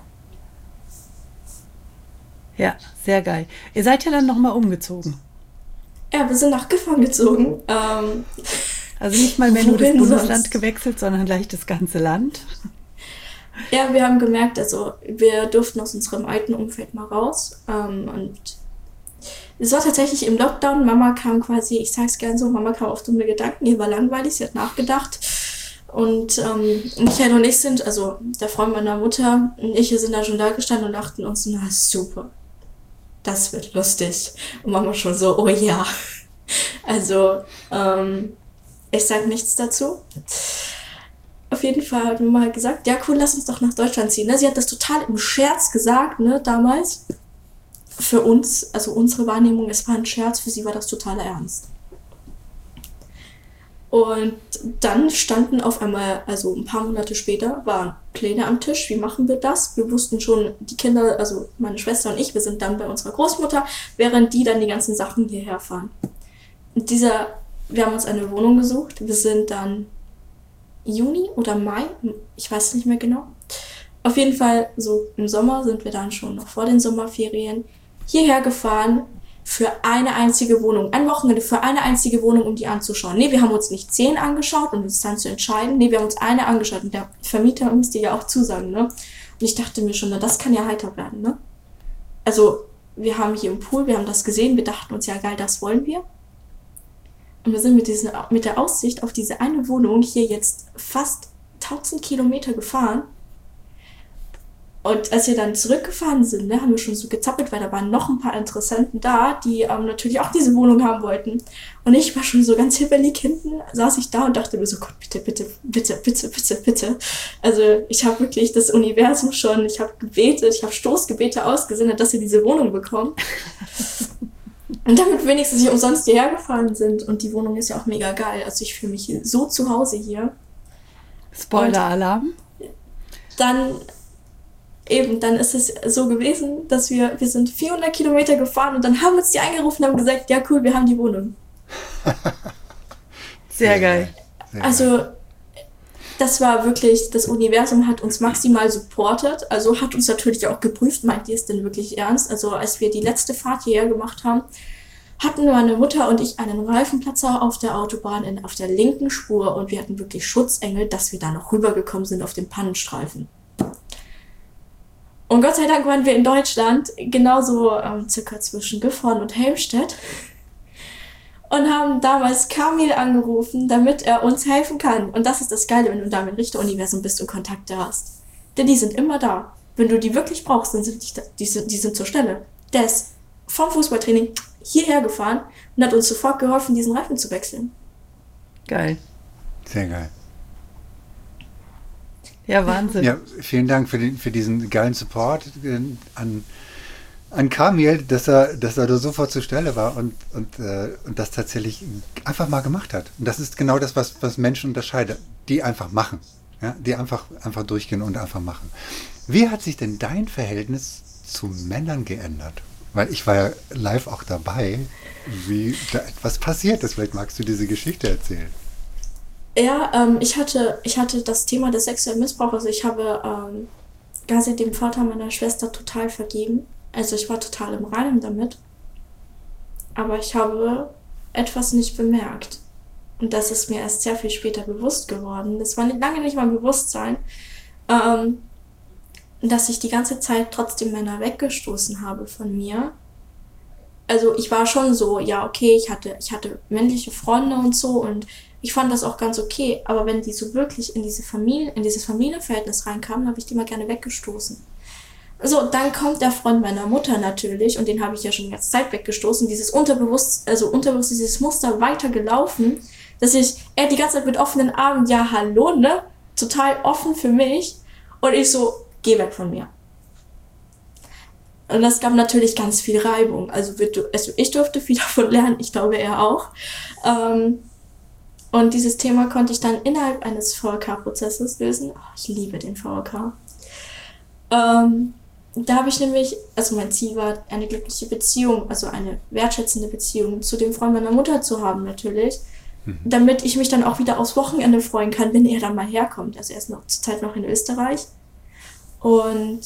Ja, sehr geil. Ihr seid ja dann nochmal umgezogen. Ja, wir sind nach Gifhorn gezogen. Ähm, also nicht mal mehr nur das Bundesland sonst? gewechselt, sondern gleich das ganze Land. Ja, wir haben gemerkt, also wir durften aus unserem alten Umfeld mal raus. Ähm, und es war tatsächlich im Lockdown. Mama kam quasi, ich sag's gern so, Mama kam auf dumme Gedanken, ihr war langweilig, sie hat nachgedacht. Und ähm, Michael und ich sind, also der Freund meiner Mutter und ich, wir sind da schon da gestanden und dachten uns, na super, das wird lustig. Und Mama schon so, oh ja. Also, ähm, ich sag nichts dazu. Auf jeden Fall hat Mama halt gesagt, ja cool, lass uns doch nach Deutschland ziehen. Ne? Sie hat das total im Scherz gesagt, ne, damals. Für uns, also unsere Wahrnehmung, es war ein Scherz, für sie war das total ernst. Und dann standen auf einmal, also ein paar Monate später, waren Pläne am Tisch, wie machen wir das? Wir wussten schon, die Kinder, also meine Schwester und ich, wir sind dann bei unserer Großmutter, während die dann die ganzen Sachen hierher fahren. Und dieser, wir haben uns eine Wohnung gesucht, wir sind dann Juni oder Mai, ich weiß nicht mehr genau. Auf jeden Fall, so im Sommer sind wir dann schon noch vor den Sommerferien hierher gefahren für eine einzige Wohnung. Ein Wochenende für eine einzige Wohnung, um die anzuschauen. Nee, wir haben uns nicht zehn angeschaut, um uns dann zu entscheiden. Nee, wir haben uns eine angeschaut und der Vermieter musste ja auch zusagen, ne? Und ich dachte mir schon, na, das kann ja heiter werden, ne? Also, wir haben hier im Pool, wir haben das gesehen, wir dachten uns, ja geil, das wollen wir. Und wir sind mit, diesen, mit der Aussicht auf diese eine Wohnung hier jetzt fast tausend Kilometer gefahren. Und als wir dann zurückgefahren sind, ne, haben wir schon so gezappelt, weil da waren noch ein paar Interessenten da, die ähm, natürlich auch diese Wohnung haben wollten. Und ich war schon so ganz hibbelig hinten, saß ich da und dachte mir so, Gott, bitte, bitte, bitte, bitte, bitte, bitte. Also ich habe wirklich das Universum schon, ich habe gebetet, ich habe Stoßgebete ausgesendet, dass wir diese Wohnung bekommen. Und damit wenigstens nicht umsonst hierher gefahren sind. Und die Wohnung ist ja auch mega geil. Also ich fühle mich so zu Hause hier. Spoiler-Alarm. Dann... Eben, dann ist es so gewesen, dass wir, wir sind vierhundert Kilometer gefahren und dann haben uns die angerufen und haben gesagt, ja cool, wir haben die Wohnung. Sehr geil. Sehr Also, geil. das war wirklich, das Universum hat uns maximal supportet, also hat uns natürlich auch geprüft, meint ihr es denn wirklich ernst? Also, als wir die letzte Fahrt hierher gemacht haben, hatten meine Mutter und ich einen Reifenplatzer auf der Autobahn in, auf der linken Spur und wir hatten wirklich Schutzengel, dass wir da noch rübergekommen sind auf dem Pannenstreifen. Und Gott sei Dank waren wir in Deutschland, genauso ähm, circa zwischen Gifhorn und Helmstedt, und haben damals Kamil angerufen, damit er uns helfen kann. Und das ist das Geile, wenn du da mit Richteruniversum bist und Kontakte hast. Denn die sind immer da. Wenn du die wirklich brauchst, dann sind die, die, sind, die sind zur Stelle. Der ist vom Fußballtraining hierher gefahren und hat uns sofort geholfen, diesen Reifen zu wechseln. Geil. Sehr geil. Ja, Wahnsinn. Ja, vielen Dank für, den, für diesen geilen Support äh, an, an Kamil, dass er, dass er da sofort zur Stelle war und, und, äh, und das tatsächlich einfach mal gemacht hat. Und das ist genau das, was, was Menschen unterscheidet. Die einfach machen. Ja? Die einfach, einfach durchgehen und einfach machen. Wie hat sich denn dein Verhältnis zu Männern geändert? Weil ich war ja live auch dabei, wie da etwas passiert ist. Vielleicht magst du diese Geschichte erzählen. Ja, ähm, ich hatte, ich hatte das Thema des sexuellen Missbrauchs, also ich habe ähm, quasi dem Vater meiner Schwester total vergeben. Also ich war total im Reinen damit. Aber ich habe etwas nicht bemerkt. Und das ist mir erst sehr viel später bewusst geworden. Das war nicht, lange nicht mein Bewusstsein, ähm, dass ich die ganze Zeit trotzdem Männer weggestoßen habe von mir. Also ich war schon so, ja okay, ich hatte, ich hatte männliche Freunde und so und ich fand das auch ganz okay, aber wenn die so wirklich in diese Familie, in dieses Familienverhältnis reinkamen, habe ich die mal gerne weggestoßen. So, dann kommt der Freund meiner Mutter natürlich und den habe ich ja schon die ganze Zeit weggestoßen. Dieses Unterbewusst, also unterbewusst dieses Muster weitergelaufen, dass ich, er die ganze Zeit mit offenen Armen, ja hallo, ne, total offen für mich und ich so, geh weg von mir. Und das gab natürlich ganz viel Reibung. Also, wir, also ich durfte viel davon lernen, ich glaube er auch. Ähm, Und dieses Thema konnte ich dann innerhalb eines V L K-Prozesses lösen. Oh, ich liebe den V L K. Ähm, da habe ich nämlich, also mein Ziel war, eine glückliche Beziehung, also eine wertschätzende Beziehung zu dem Freund meiner Mutter zu haben natürlich, mhm. damit ich mich dann auch wieder aufs Wochenende freuen kann, wenn er dann mal herkommt. Also er ist noch zur Zeit noch in Österreich. Und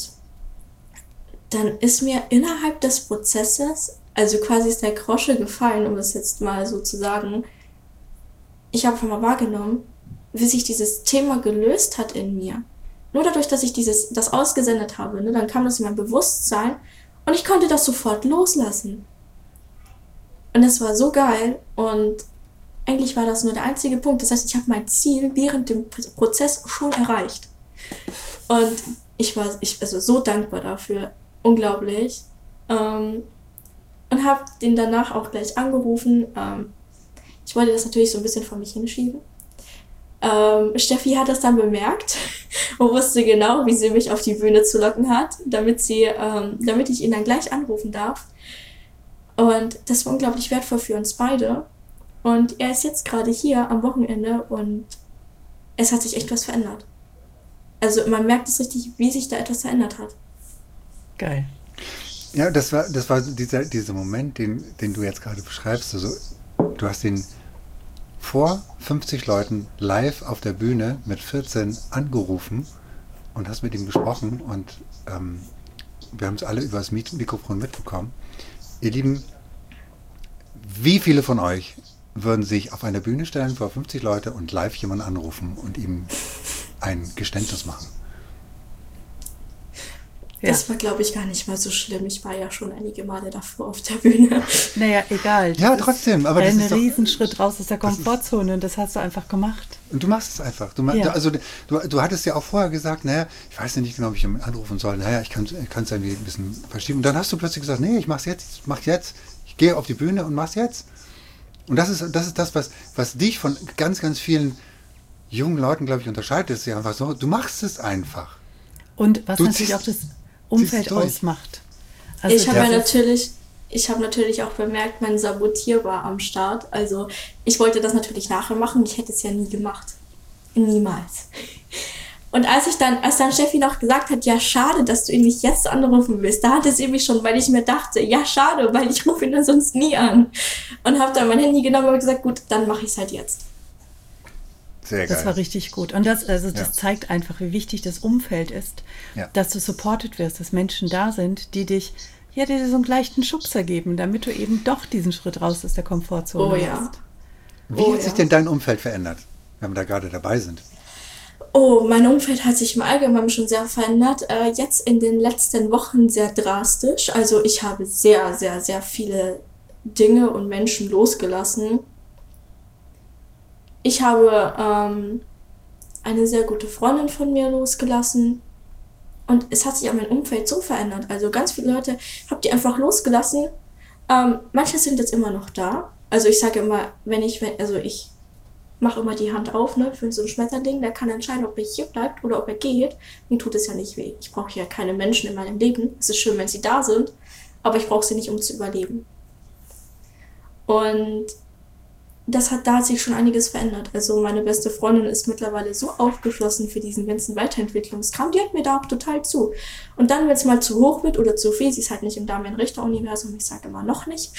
dann ist mir innerhalb des Prozesses, also quasi ist der Groschen gefallen, um es jetzt mal so zu sagen, ich habe mal wahrgenommen, wie sich dieses Thema gelöst hat in mir. Nur dadurch, dass ich dieses, das ausgesendet habe, ne, dann kam das in mein Bewusstsein und ich konnte das sofort loslassen. Und es war so geil und eigentlich war das nur der einzige Punkt. Das heißt, ich habe mein Ziel während dem Prozess schon erreicht. Und ich war ich, also so dankbar dafür. Unglaublich. Ähm, und habe den danach auch gleich angerufen. Ähm, ich wollte das natürlich so ein bisschen vor mich hinschieben. Ähm, Steffi hat das dann bemerkt und wusste genau, wie sie mich auf die Bühne zu locken hat, damit sie, ähm, damit ich ihn dann gleich anrufen darf. Und das war unglaublich wertvoll für uns beide. Und er ist jetzt gerade hier am Wochenende und es hat sich echt was verändert. Also man merkt es richtig, wie sich da etwas verändert hat. Geil. Ja, das war, das war dieser, dieser Moment, den, den du jetzt gerade beschreibst. Also, du hast ihn vor fünfzig Leuten live auf der Bühne mit vierzehn angerufen und hast mit ihm gesprochen und ähm, wir haben es alle über das Mikrofon mitbekommen. Ihr Lieben, wie viele von euch würden sich auf eine Bühne stellen vor fünfzig Leute und live jemanden anrufen und ihm ein Geständnis machen? Das war, glaube ich, gar nicht mal so schlimm. Ich war ja schon einige Male davor auf der Bühne. Naja, egal. Ja, trotzdem. Aber das ein ist doch, Riesenschritt raus aus der Komfortzone und das hast du einfach gemacht. Und du machst es einfach. Du, Ja. also, du, du hattest ja auch vorher gesagt, naja, ich weiß ja nicht genau, ob ich ihn anrufen soll. Naja, ich kann es irgendwie ein bisschen verschieben. Und dann hast du plötzlich gesagt, nee, ich mach's jetzt, ich mach jetzt. Ich gehe auf die Bühne und mach's jetzt. Und das ist das, ist das was, was dich von ganz, ganz vielen jungen Leuten, glaube ich, unterscheidet. Das ist ja einfach so, du machst es einfach. Und was Du natürlich ziehst- auch das Umfeld ziehst durch. ausmacht. Also Ich habe das ja ist- natürlich, ich habe natürlich auch bemerkt, mein Sabotier war am Start. Also ich wollte das natürlich nachher machen, ich hätte es ja nie gemacht. Niemals. Und als ich dann, als dann Steffi noch gesagt hat, ja schade, dass du ihn nicht jetzt anrufen willst, da hatte sie mich schon, weil ich mir dachte, ja schade, weil ich rufe ihn dann sonst nie an. Und habe dann mein Handy genommen und gesagt, gut, dann mache ich es halt jetzt. Sehr geil. Das war richtig gut. Und das, also das Ja. zeigt einfach, wie wichtig das Umfeld ist, Ja. dass du supported wirst, dass Menschen da sind, die dich, ja, die dir so einen leichten Schubser geben, damit du eben doch diesen Schritt raus aus der Komfortzone Oh ja. machst. Wie Oh, hat sich ja. denn dein Umfeld verändert, wenn wir da gerade dabei sind? Oh, mein Umfeld hat sich im Allgemeinen schon sehr verändert. Äh, jetzt in den letzten Wochen sehr drastisch. Also ich habe sehr, sehr, sehr viele Dinge und Menschen losgelassen. Ich habe ähm, eine sehr gute Freundin von mir losgelassen. Und es hat sich auch mein Umfeld so verändert. Also ganz viele Leute habe die einfach losgelassen. Ähm, manche sind jetzt immer noch da. Also ich sage immer, wenn ich, wenn, also ich mache immer die Hand auf, ne, für so ein Schmetterling, der kann entscheiden, ob er hier bleibt oder ob er geht. Mir tut es ja nicht weh. Ich brauche ja keine Menschen in meinem Leben. Es ist schön, wenn sie da sind, aber ich brauche sie nicht, um zu überleben. Und das hat, da hat sich schon einiges verändert. Also meine beste Freundin ist mittlerweile so aufgeschlossen für diesen ganzen Weiterentwicklungskram, die hört mir da auch total zu. Und dann, wenn es mal zu hoch wird oder zu viel, sie ist halt nicht im Damian-Richter-Universum, ich sage immer noch nicht,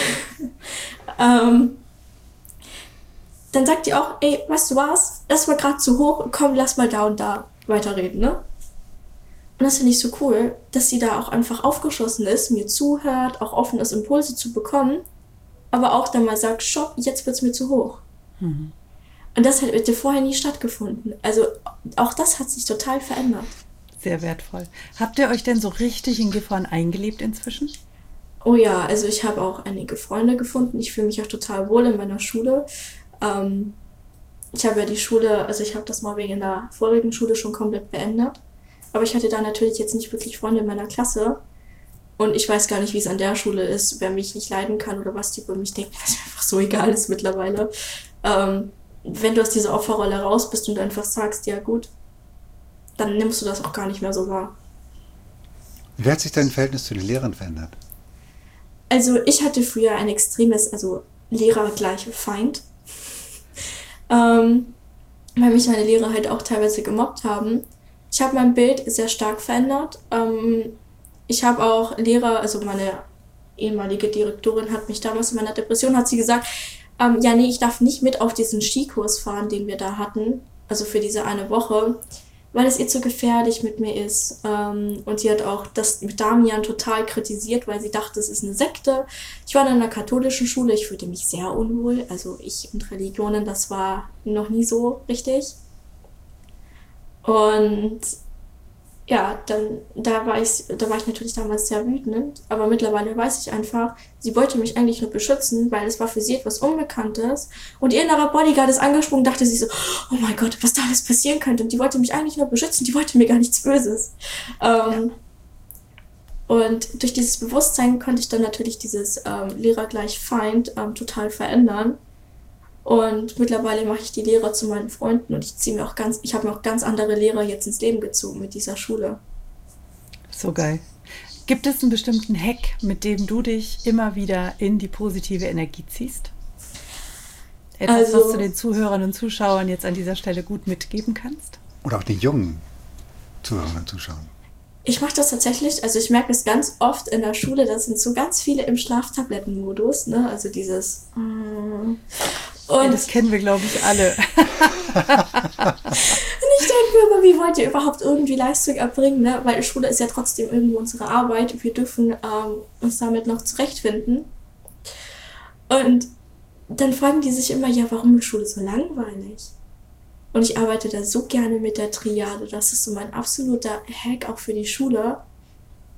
ähm, dann sagt die auch, ey, weißt du was, das war gerade zu hoch, komm, lass mal da und da weiterreden, ne? Und das finde ich so cool, dass sie da auch einfach aufgeschlossen ist, mir zuhört, auch offen ist, Impulse zu bekommen, aber auch dann mal sagt, stopp, jetzt wird's mir zu hoch. Mhm. Und das hat bitte vorher nie stattgefunden. Also auch das hat sich total verändert. Sehr wertvoll. Habt ihr euch denn so richtig in Gifhorn eingelebt inzwischen? Oh ja, also ich habe auch einige Freunde gefunden. Ich fühle mich auch total wohl in meiner Schule. Ähm, ich habe ja die Schule, also ich habe das Mobbing in der vorigen Schule schon komplett beendet. Aber ich hatte da natürlich jetzt nicht wirklich Freunde in meiner Klasse. Und ich weiß gar nicht, wie es an der Schule ist, wer mich nicht leiden kann oder was die über mich denken, was mir einfach so egal ist mittlerweile. Ähm, wenn du aus dieser Opferrolle raus bist und einfach sagst, ja gut, dann nimmst du das auch gar nicht mehr so wahr. Wie hat sich dein Verhältnis zu den Lehrern verändert? Also ich hatte früher ein extremes, also Lehrer gleich Feind, ähm, weil mich meine Lehrer halt auch teilweise gemobbt haben. Ich habe mein Bild sehr stark verändert. Ähm, ich habe auch Lehrer, also meine ehemalige Direktorin hat mich damals in meiner Depression, hat sie gesagt, ähm, ja nee, ich darf nicht mit auf diesen Skikurs fahren, den wir da hatten, also für diese eine Woche, weil es ihr zu gefährlich mit mir ist. Ähm, und sie hat auch das mit Damian total kritisiert, weil sie dachte, es ist eine Sekte. Ich war in einer katholischen Schule, ich fühlte mich sehr unwohl. Also ich und Religionen, das war noch nie so richtig. Und ja, dann da war ich, da war ich natürlich damals sehr wütend, aber mittlerweile weiß ich einfach, sie wollte mich eigentlich nur beschützen, weil es war für sie etwas Unbekanntes und ihr innerer Bodyguard ist angesprungen, dachte sie so, oh mein Gott, was da alles passieren könnte, und die wollte mich eigentlich nur beschützen, die wollte mir gar nichts Böses. Ähm, und durch dieses Bewusstsein konnte ich dann natürlich dieses ähm, Lehrer gleich Feind ähm, total verändern. Und mittlerweile mache ich die Lehrer zu meinen Freunden und ich ziehe mir auch ganz, ich habe mir auch ganz andere Lehrer jetzt ins Leben gezogen mit dieser Schule. So geil. Gibt es einen bestimmten Hack, mit dem du dich immer wieder in die positive Energie ziehst? Etwas, Also- was du den Zuhörern und Zuschauern jetzt an dieser Stelle gut mitgeben kannst? Oder auch den jungen Zuhörern und Zuschauern? Ich mache das tatsächlich, also ich merke es ganz oft in der Schule, da sind so ganz viele im Schlaftablettenmodus, ne, also dieses mm. Ja, und das kennen wir, glaube ich, alle. ich denke mir immer, wie wollt ihr überhaupt irgendwie Leistung erbringen, ne, weil Schule ist ja trotzdem irgendwo unsere Arbeit, wir dürfen ähm, uns damit noch zurechtfinden. Und dann fragen die sich immer, ja, warum ist Schule so langweilig? Und ich arbeite da so gerne mit der Triade. Das ist so mein absoluter Hack auch für die Schule.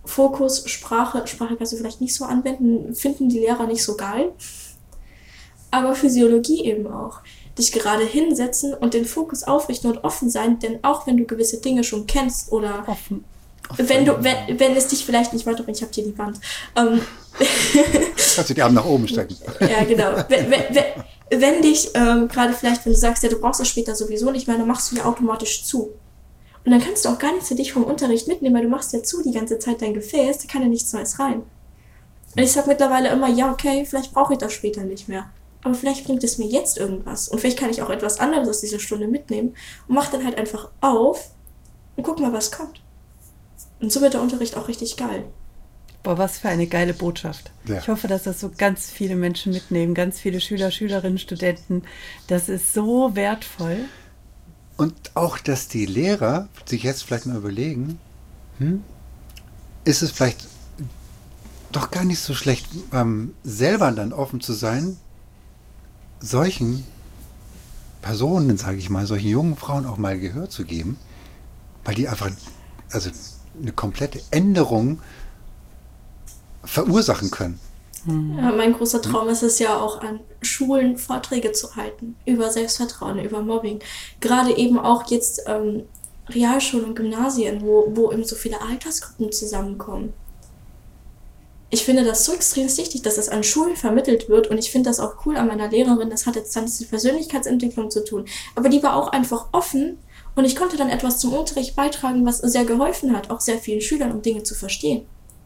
Fokus, Sprache, Sprache kannst du vielleicht nicht so anwenden, finden die Lehrer nicht so geil. Aber Physiologie eben auch. Dich gerade hinsetzen und den Fokus aufrichten und offen sein, denn auch wenn du gewisse Dinge schon kennst oder Offen. wenn du, wenn, wenn es dich vielleicht nicht weiterbringt, ich hab hier die Wand. Ähm, Kannst du die Arme nach oben strecken. ja, genau. Wenn, wenn, wenn, wenn dich, ähm, gerade vielleicht, wenn du sagst, ja, du brauchst das später sowieso nicht mehr, dann machst du ja automatisch zu. Und dann kannst du auch gar nichts für dich vom Unterricht mitnehmen, weil du machst ja zu die ganze Zeit dein Gefäß, da kann ja nichts Neues rein. Und ich sag mittlerweile immer, ja, okay, vielleicht brauche ich das später nicht mehr. Aber vielleicht bringt es mir jetzt irgendwas. Und vielleicht kann ich auch etwas anderes aus dieser Stunde mitnehmen und mach dann halt einfach auf und guck mal, was kommt. Und so wird der Unterricht auch richtig geil. Boah, was für eine geile Botschaft. Ja. Ich hoffe, dass das so ganz viele Menschen mitnehmen, ganz viele Schüler, Schülerinnen, Studenten. Das ist so wertvoll. Und auch, dass die Lehrer sich jetzt vielleicht mal überlegen, hm, ist es vielleicht doch gar nicht so schlecht, ähm, selber dann offen zu sein, solchen Personen, sage ich mal, solchen jungen Frauen auch mal Gehör zu geben, weil die einfach also eine komplette Änderung verursachen können. Ja, mein großer Traum ist es ja auch, an Schulen Vorträge zu halten über Selbstvertrauen, über Mobbing. Gerade eben auch jetzt ähm, Realschulen und Gymnasien, wo, wo eben so viele Altersgruppen zusammenkommen. Ich finde das so extrem wichtig, dass das an Schulen vermittelt wird und ich finde das auch cool an meiner Lehrerin. Das hat jetzt dann nichts mit Persönlichkeitsentwicklung zu tun. Aber die war auch einfach offen und ich konnte dann etwas zum Unterricht beitragen, was sehr geholfen hat, auch sehr vielen Schülern, um Dinge zu verstehen.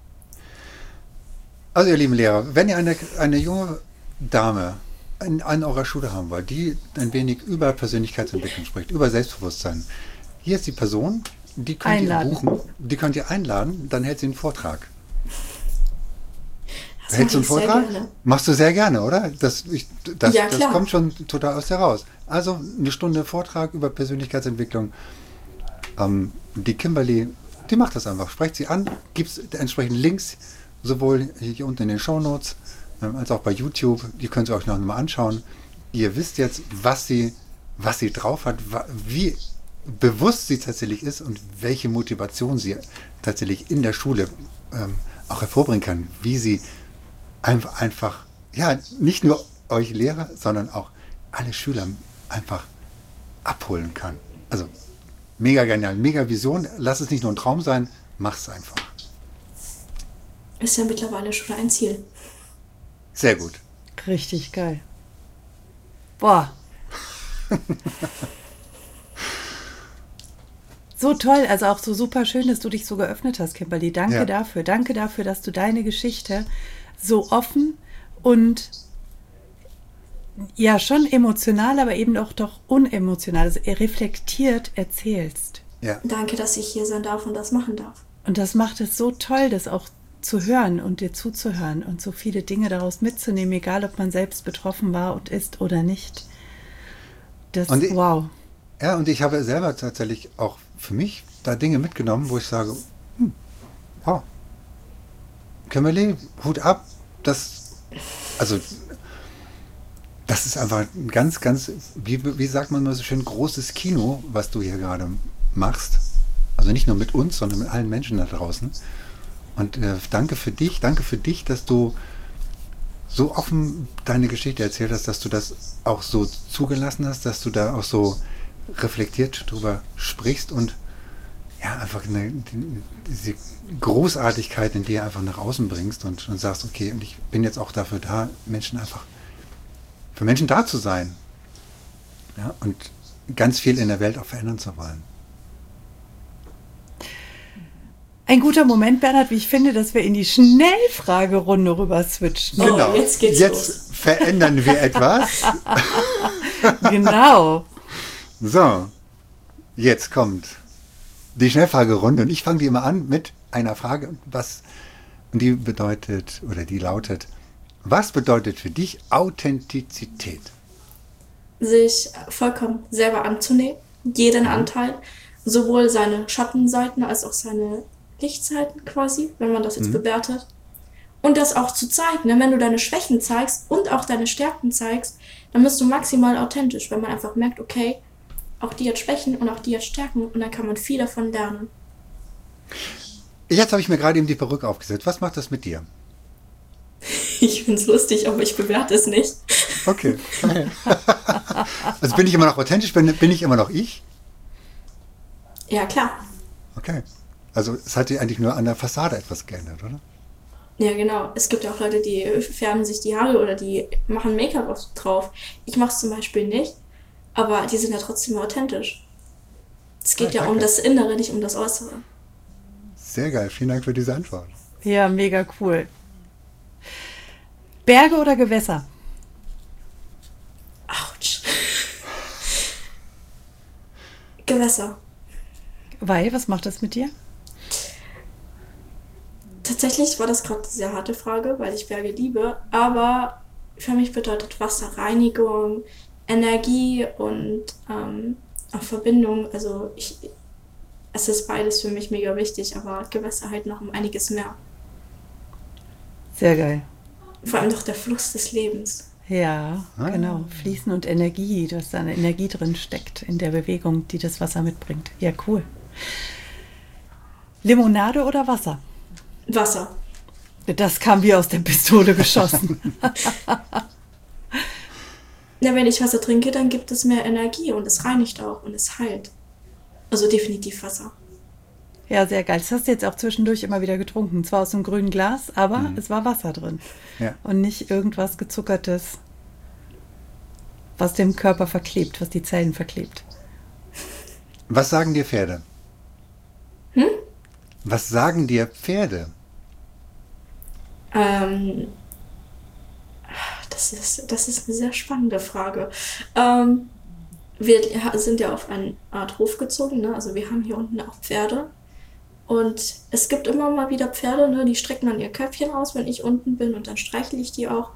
Also ihr lieben Lehrer, wenn ihr eine, eine junge Dame in, an eurer Schule haben wollt, die ein wenig über Persönlichkeitsentwicklung spricht, über Selbstbewusstsein, hier ist die Person, die könnt Einladen. ihr buchen, die könnt ihr einladen, dann hält sie einen Vortrag. Das Hältst du einen mache ich sehr Vortrag? gerne. Machst du sehr gerne, oder? Das, ich, das, Ja, das klar. kommt schon total aus dir raus. Also eine Stunde Vortrag über Persönlichkeitsentwicklung. Ähm, die Kimberly, die macht das einfach. Sprecht sie an, gibt es entsprechend Links, sowohl hier unten in den Shownotes ähm, als auch bei YouTube. Die könnt ihr euch noch mal anschauen. Ihr wisst jetzt, was sie, was sie drauf hat, wa- wie bewusst sie tatsächlich ist und welche Motivation sie tatsächlich in der Schule ähm, auch hervorbringen kann. Wie sie einfach, einfach, ja, nicht nur euch Lehrer, sondern auch alle Schüler einfach abholen kann. Also mega genial, mega Vision. Lass es nicht nur ein Traum sein, mach's einfach. Ist ja mittlerweile schon ein Ziel. Sehr gut. Richtig geil. Boah. So toll, also auch so super schön, dass du dich so geöffnet hast, Kimberly. Danke Ja. dafür. Danke dafür, dass du deine Geschichte so offen und ja schon emotional, aber eben auch doch unemotional, also reflektiert erzählst. Ja. Danke, dass ich hier sein darf und das machen darf. Und das macht es so toll, das auch zu hören und dir zuzuhören und so viele Dinge daraus mitzunehmen, egal ob man selbst betroffen war und ist oder nicht. Das, Und ich- wow. Ja, und ich habe selber tatsächlich auch für mich da Dinge mitgenommen, wo ich sage, hm, wow, Kimberly, Hut ab, das, also, das ist einfach ein ganz, ganz, wie, wie sagt man mal so schön, großes Kino, was du hier gerade machst. Also nicht nur mit uns, sondern mit allen Menschen da draußen. Und äh, danke für dich, danke für dich, dass du so offen deine Geschichte erzählt hast, dass du das auch so zugelassen hast, dass du da auch so reflektiert drüber sprichst und ja, einfach eine, die, diese Großartigkeit in dir einfach nach außen bringst und, und sagst, okay, und ich bin jetzt auch dafür da, Menschen einfach, für Menschen da zu sein. Ja, und ganz viel in der Welt auch verändern zu wollen. Ein guter Moment, Bernhard, wie ich finde, dass wir in die Schnellfragerunde rüber switchen. Oh, jetzt geht's jetzt los. verändern wir etwas. Genau. So, jetzt kommt die Schnellfragerunde und ich fange die immer an mit einer Frage, was, und die bedeutet, oder die lautet, was bedeutet für dich Authentizität? Sich vollkommen selber anzunehmen, jeden Anteil, sowohl seine Schattenseiten als auch seine Lichtseiten quasi, wenn man das jetzt bewertet. Und das auch zu zeigen, ne? Wenn du deine Schwächen zeigst und auch deine Stärken zeigst, dann bist du maximal authentisch, wenn man einfach merkt, okay, auch die hat Schwächen und auch die hat Stärken und dann kann man viel davon lernen. Jetzt habe ich mir gerade eben die Perücke aufgesetzt. Was macht das mit dir? Ich finde es lustig, aber ich bewerte es nicht. Okay. Also bin ich immer noch authentisch? Bin, bin ich immer noch ich? Ja, klar. Okay. Also es hat sich eigentlich nur an der Fassade etwas geändert, oder? Ja, genau. Es gibt ja auch Leute, die färben sich die Haare oder die machen Make-up auf- drauf. Ich mache es zum Beispiel nicht, aber die sind ja trotzdem authentisch. Es geht Ja, ja um danke. das Innere, nicht um das Äußere. Sehr geil. Vielen Dank für diese Antwort. Ja, mega cool. Berge oder Gewässer? Autsch. Gewässer. Weil, was macht das mit dir? Tatsächlich war das gerade eine sehr harte Frage, weil ich Berge liebe, aber für mich bedeutet Wasser Reinigung, Energie und ähm, auch Verbindung. Also ich, es ist beides für mich mega wichtig, aber Gewässer halt noch um einiges mehr. Sehr geil. Vor allem doch der Fluss des Lebens. Ja, Ah. genau. Fließen und Energie, dass da eine Energie drin steckt in der Bewegung, die das Wasser mitbringt. Ja, cool. Limonade oder Wasser? Wasser. Das kam wie aus der Pistole geschossen. Na, wenn ich Wasser trinke, dann gibt es mehr Energie und es reinigt auch und es heilt. Also definitiv Wasser. Ja, sehr geil. Das hast du jetzt auch zwischendurch immer wieder getrunken. Zwar aus einem grünen Glas, aber es war Wasser drin. Ja. Und nicht irgendwas Gezuckertes, was dem Körper verklebt, was die Zellen verklebt. Was sagen dir Pferde? Hm? Was sagen dir Pferde? Ähm, das ist, das ist eine sehr spannende Frage. Ähm, wir sind ja auf eine Art Hof gezogen, ne? Also wir haben hier unten auch Pferde. Und es gibt immer mal wieder Pferde, ne? Die strecken dann ihr Köpfchen aus, wenn ich unten bin und dann streichle ich die auch.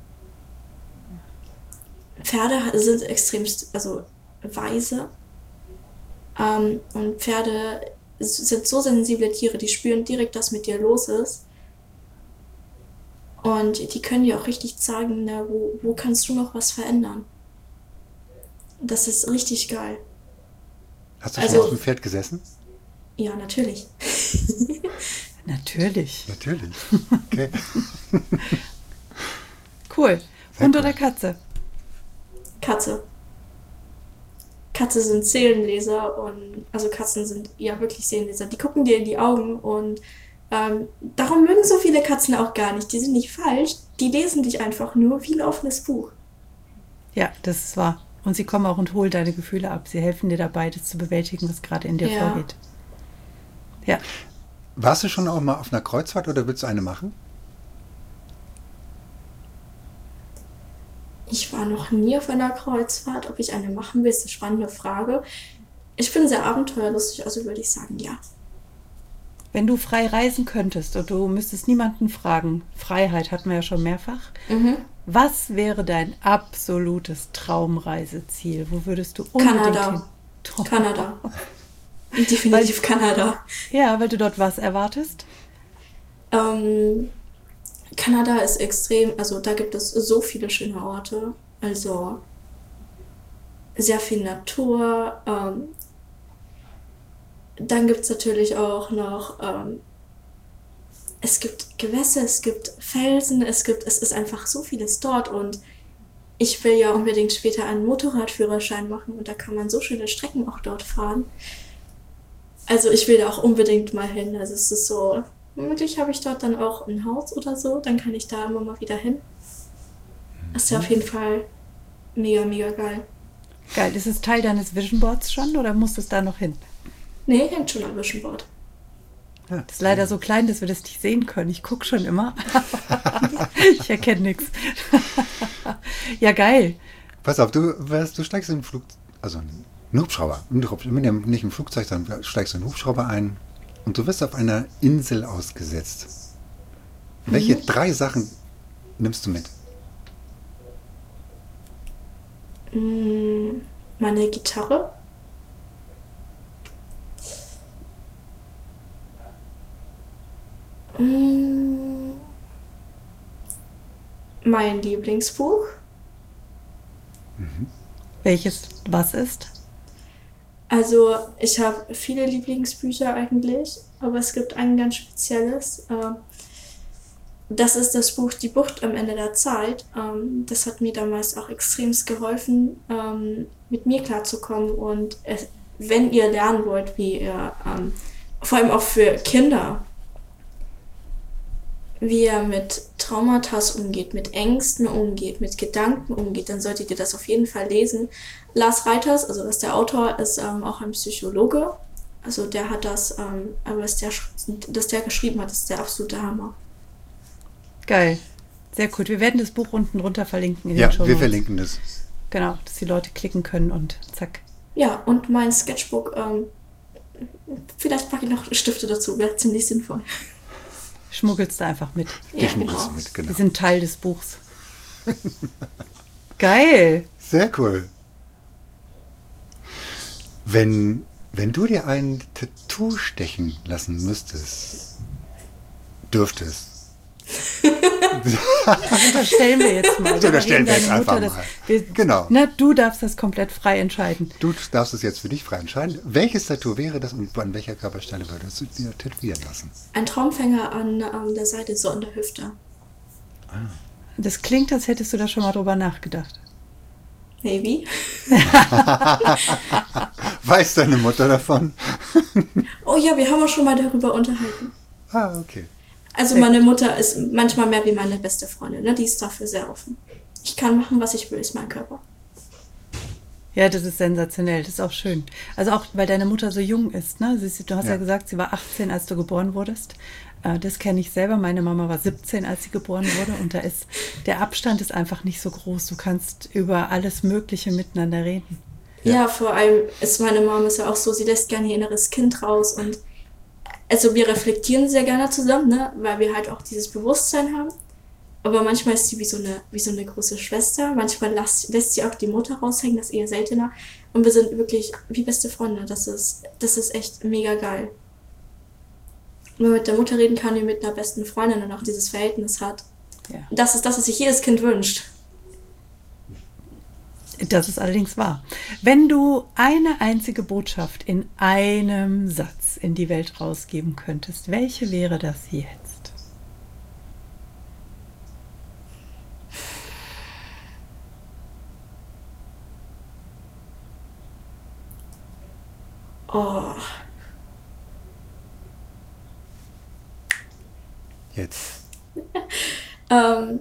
Pferde sind extremst, also weise. Ähm, und Pferde sind so sensible Tiere, die spüren direkt, was mit dir los ist. Und die können dir auch richtig zeigen, ne, wo, wo kannst du noch was verändern. Das ist richtig geil. Hast du schon Also- auf dem Pferd gesessen? Ja, natürlich. Natürlich. Natürlich. Okay. Cool. Sehr Hund cool. oder Katze? Katze. Katze sind Seelenleser und also Katzen sind ja wirklich Seelenleser. Die gucken dir in die Augen und ähm, darum mögen so viele Katzen auch gar nicht. Die sind nicht falsch, die lesen dich einfach nur wie ein offenes Buch. Ja, das ist wahr. Und sie kommen auch und holen deine Gefühle ab. Sie helfen dir dabei, das zu bewältigen, was gerade in dir Ja. vorgeht. Ja. Warst du schon auch mal auf einer Kreuzfahrt oder willst du eine machen? Ich war noch nie auf einer Kreuzfahrt. Ob ich eine machen will, ist eine spannende Frage. Ich bin sehr abenteuerlustig, also würde ich sagen, ja. Wenn du frei reisen könntest und du müsstest niemanden fragen, Freiheit hatten wir ja schon mehrfach, Mhm. was wäre dein absolutes Traumreiseziel? Wo würdest du unbedingt Kanada. hin? Kanada. Definitiv Kanada. Ja, weil du dort was erwartest? Ähm, Kanada ist extrem, also da gibt es so viele schöne Orte. Also sehr viel Natur. Ähm, dann gibt es natürlich auch noch, ähm, es gibt Gewässer, es gibt Felsen, es gibt, es ist einfach so vieles dort und ich will ja unbedingt später einen Motorradführerschein machen und da kann man so schöne Strecken auch dort fahren. Also ich will da auch unbedingt mal hin. Also es ist so, möglich habe ich dort dann auch ein Haus oder so, dann kann ich da immer mal wieder hin. Das ist ja auf jeden Fall mega, mega geil. Geil. Ist es Teil deines Vision Boards schon oder musst es da noch hin? Nee, hängt schon am Vision Board. Ja. Das ist leider so klein, dass wir das nicht sehen können. Ich gucke schon immer. Ich erkenne nichts. Ja, geil. Pass auf, du, weißt, du steigst in einen Flug, also einen Hubschrauber, nicht im Flugzeug, sondern steigst in einen Hubschrauber ein und du wirst auf einer Insel ausgesetzt. Welche drei Sachen nimmst du mit? Mm, Meine Gitarre. Mm, Mein Lieblingsbuch. Welches was ist? Also ich habe viele Lieblingsbücher eigentlich, aber es gibt ein ganz spezielles. Äh, das ist das Buch Die Bucht am Ende der Zeit. Ähm, das hat mir damals auch extremst geholfen, ähm, mit mir klarzukommen. Und es, wenn ihr lernen wollt, wie ihr, ähm, vor allem auch für Kinder, wie er mit Traumata umgeht, mit Ängsten umgeht, mit Gedanken umgeht, dann solltet ihr das auf jeden Fall lesen. Lars Reiters, also das ist der Autor, ist ähm, auch ein Psychologe. Also der hat das, ähm, aber was der, das der geschrieben hat, ist der absolute Hammer. Geil. Sehr gut. Wir werden das Buch unten runter verlinken in Ja, den Show wir Notes. verlinken das. Genau, dass die Leute klicken können und zack. Ja, und mein Sketchbook, ähm, vielleicht packe ich noch Stifte dazu, wäre ziemlich sinnvoll. Schmuggelst du einfach mit. Die Ja, schmuggelst du genau. mit, genau. Die sind Teil des Buchs. Geil. Sehr cool. Wenn, wenn du dir ein Tattoo stechen lassen müsstest, dürftest. Das unterstellen wir jetzt mal. Das unterstellen wir Deine jetzt einfach Mutter, mal. das- wir, Genau. Na, du darfst das komplett frei entscheiden. Du darfst es jetzt für dich frei entscheiden. Welches Tattoo wäre das und an welcher Körperstelle würdest du dir tätowieren lassen? Ein Traumfänger an ähm, der Seite, so an der Hüfte. Das klingt, als hättest du da schon mal drüber nachgedacht. Maybe. Weiß deine Mutter davon? Oh ja, wir haben uns schon mal darüber unterhalten. Ah, okay. Also meine Mutter ist manchmal mehr wie meine beste Freundin, ne? Die ist dafür sehr offen. Ich kann machen, was ich will, ist mein Körper. Ja, das ist sensationell, das ist auch schön. Also auch, weil deine Mutter so jung ist, ne? Sie, du hast ja. Ja. gesagt, sie war achtzehn, als du geboren wurdest. Äh, Das kenne ich selber. Meine Mama war siebzehn, als sie geboren wurde. Und da ist, der Abstand ist einfach nicht so groß. Du kannst über alles Mögliche miteinander reden. Ja, ja, vor allem ist meine Mama ist ja auch so, sie lässt gerne ihr inneres Kind raus und also wir reflektieren sehr gerne zusammen, ne, weil wir halt auch dieses Bewusstsein haben. Aber manchmal ist sie wie so eine, wie so eine große Schwester. Manchmal lässt, lässt sie auch die Mutter raushängen, das ist eher seltener. Und wir sind wirklich wie beste Freunde. Das ist, das ist echt mega geil. Wenn man mit der Mutter reden kann, wie mit einer besten Freundin und auch dieses Verhältnis hat. Ja. Das ist das, was sich jedes Kind wünscht. Das ist allerdings wahr. Wenn du eine einzige Botschaft in einem Satz in die Welt rausgeben könntest, welche wäre das jetzt? Oh, Jetzt. ähm,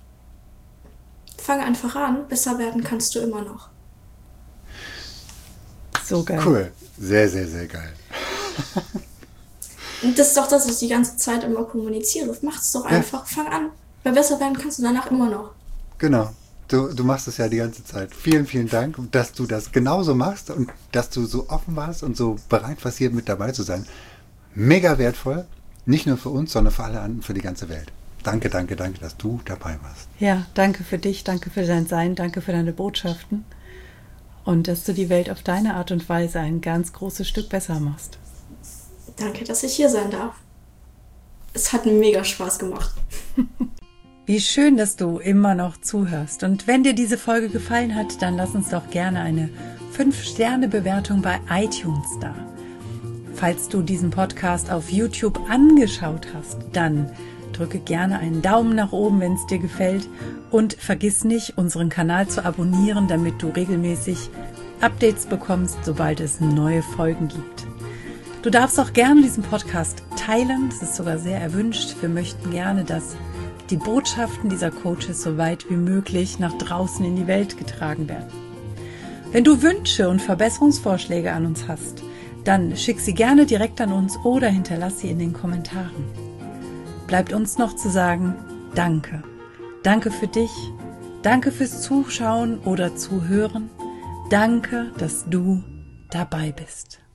fang einfach an. Besser werden kannst du immer noch. So geil. Cool. Sehr, sehr, sehr geil. Und das ist doch das, was ich die ganze Zeit immer kommuniziere. Mach's doch einfach. Fang an. Weil besser werden kannst du danach immer noch. Genau. Du, du machst es ja die ganze Zeit. Vielen, vielen Dank, dass du das genauso machst und dass du so offen warst und so bereit warst, hier mit dabei zu sein. Mega wertvoll. Nicht nur für uns, sondern für alle anderen, für die ganze Welt. Danke, danke, danke, dass du dabei warst. Ja, danke für dich, danke für dein Sein, danke für deine Botschaften und dass du die Welt auf deine Art und Weise ein ganz großes Stück besser machst. Danke, dass ich hier sein darf. Es hat mega Spaß gemacht. Wie schön, dass du immer noch zuhörst. Und wenn dir diese Folge gefallen hat, dann lass uns doch gerne eine fünf Sterne Bewertung bei iTunes da. Falls du diesen Podcast auf YouTube angeschaut hast, dann drücke gerne einen Daumen nach oben, wenn es dir gefällt. Und vergiss nicht, unseren Kanal zu abonnieren, damit du regelmäßig Updates bekommst, sobald es neue Folgen gibt. Du darfst auch gerne diesen Podcast teilen. Das ist sogar sehr erwünscht. Wir möchten gerne, dass die Botschaften dieser Coaches so weit wie möglich nach draußen in die Welt getragen werden. Wenn du Wünsche und Verbesserungsvorschläge an uns hast, dann schick sie gerne direkt an uns oder hinterlass sie in den Kommentaren. Bleibt uns noch zu sagen, danke. Danke für dich. Danke fürs Zuschauen oder Zuhören. Danke, dass du dabei bist.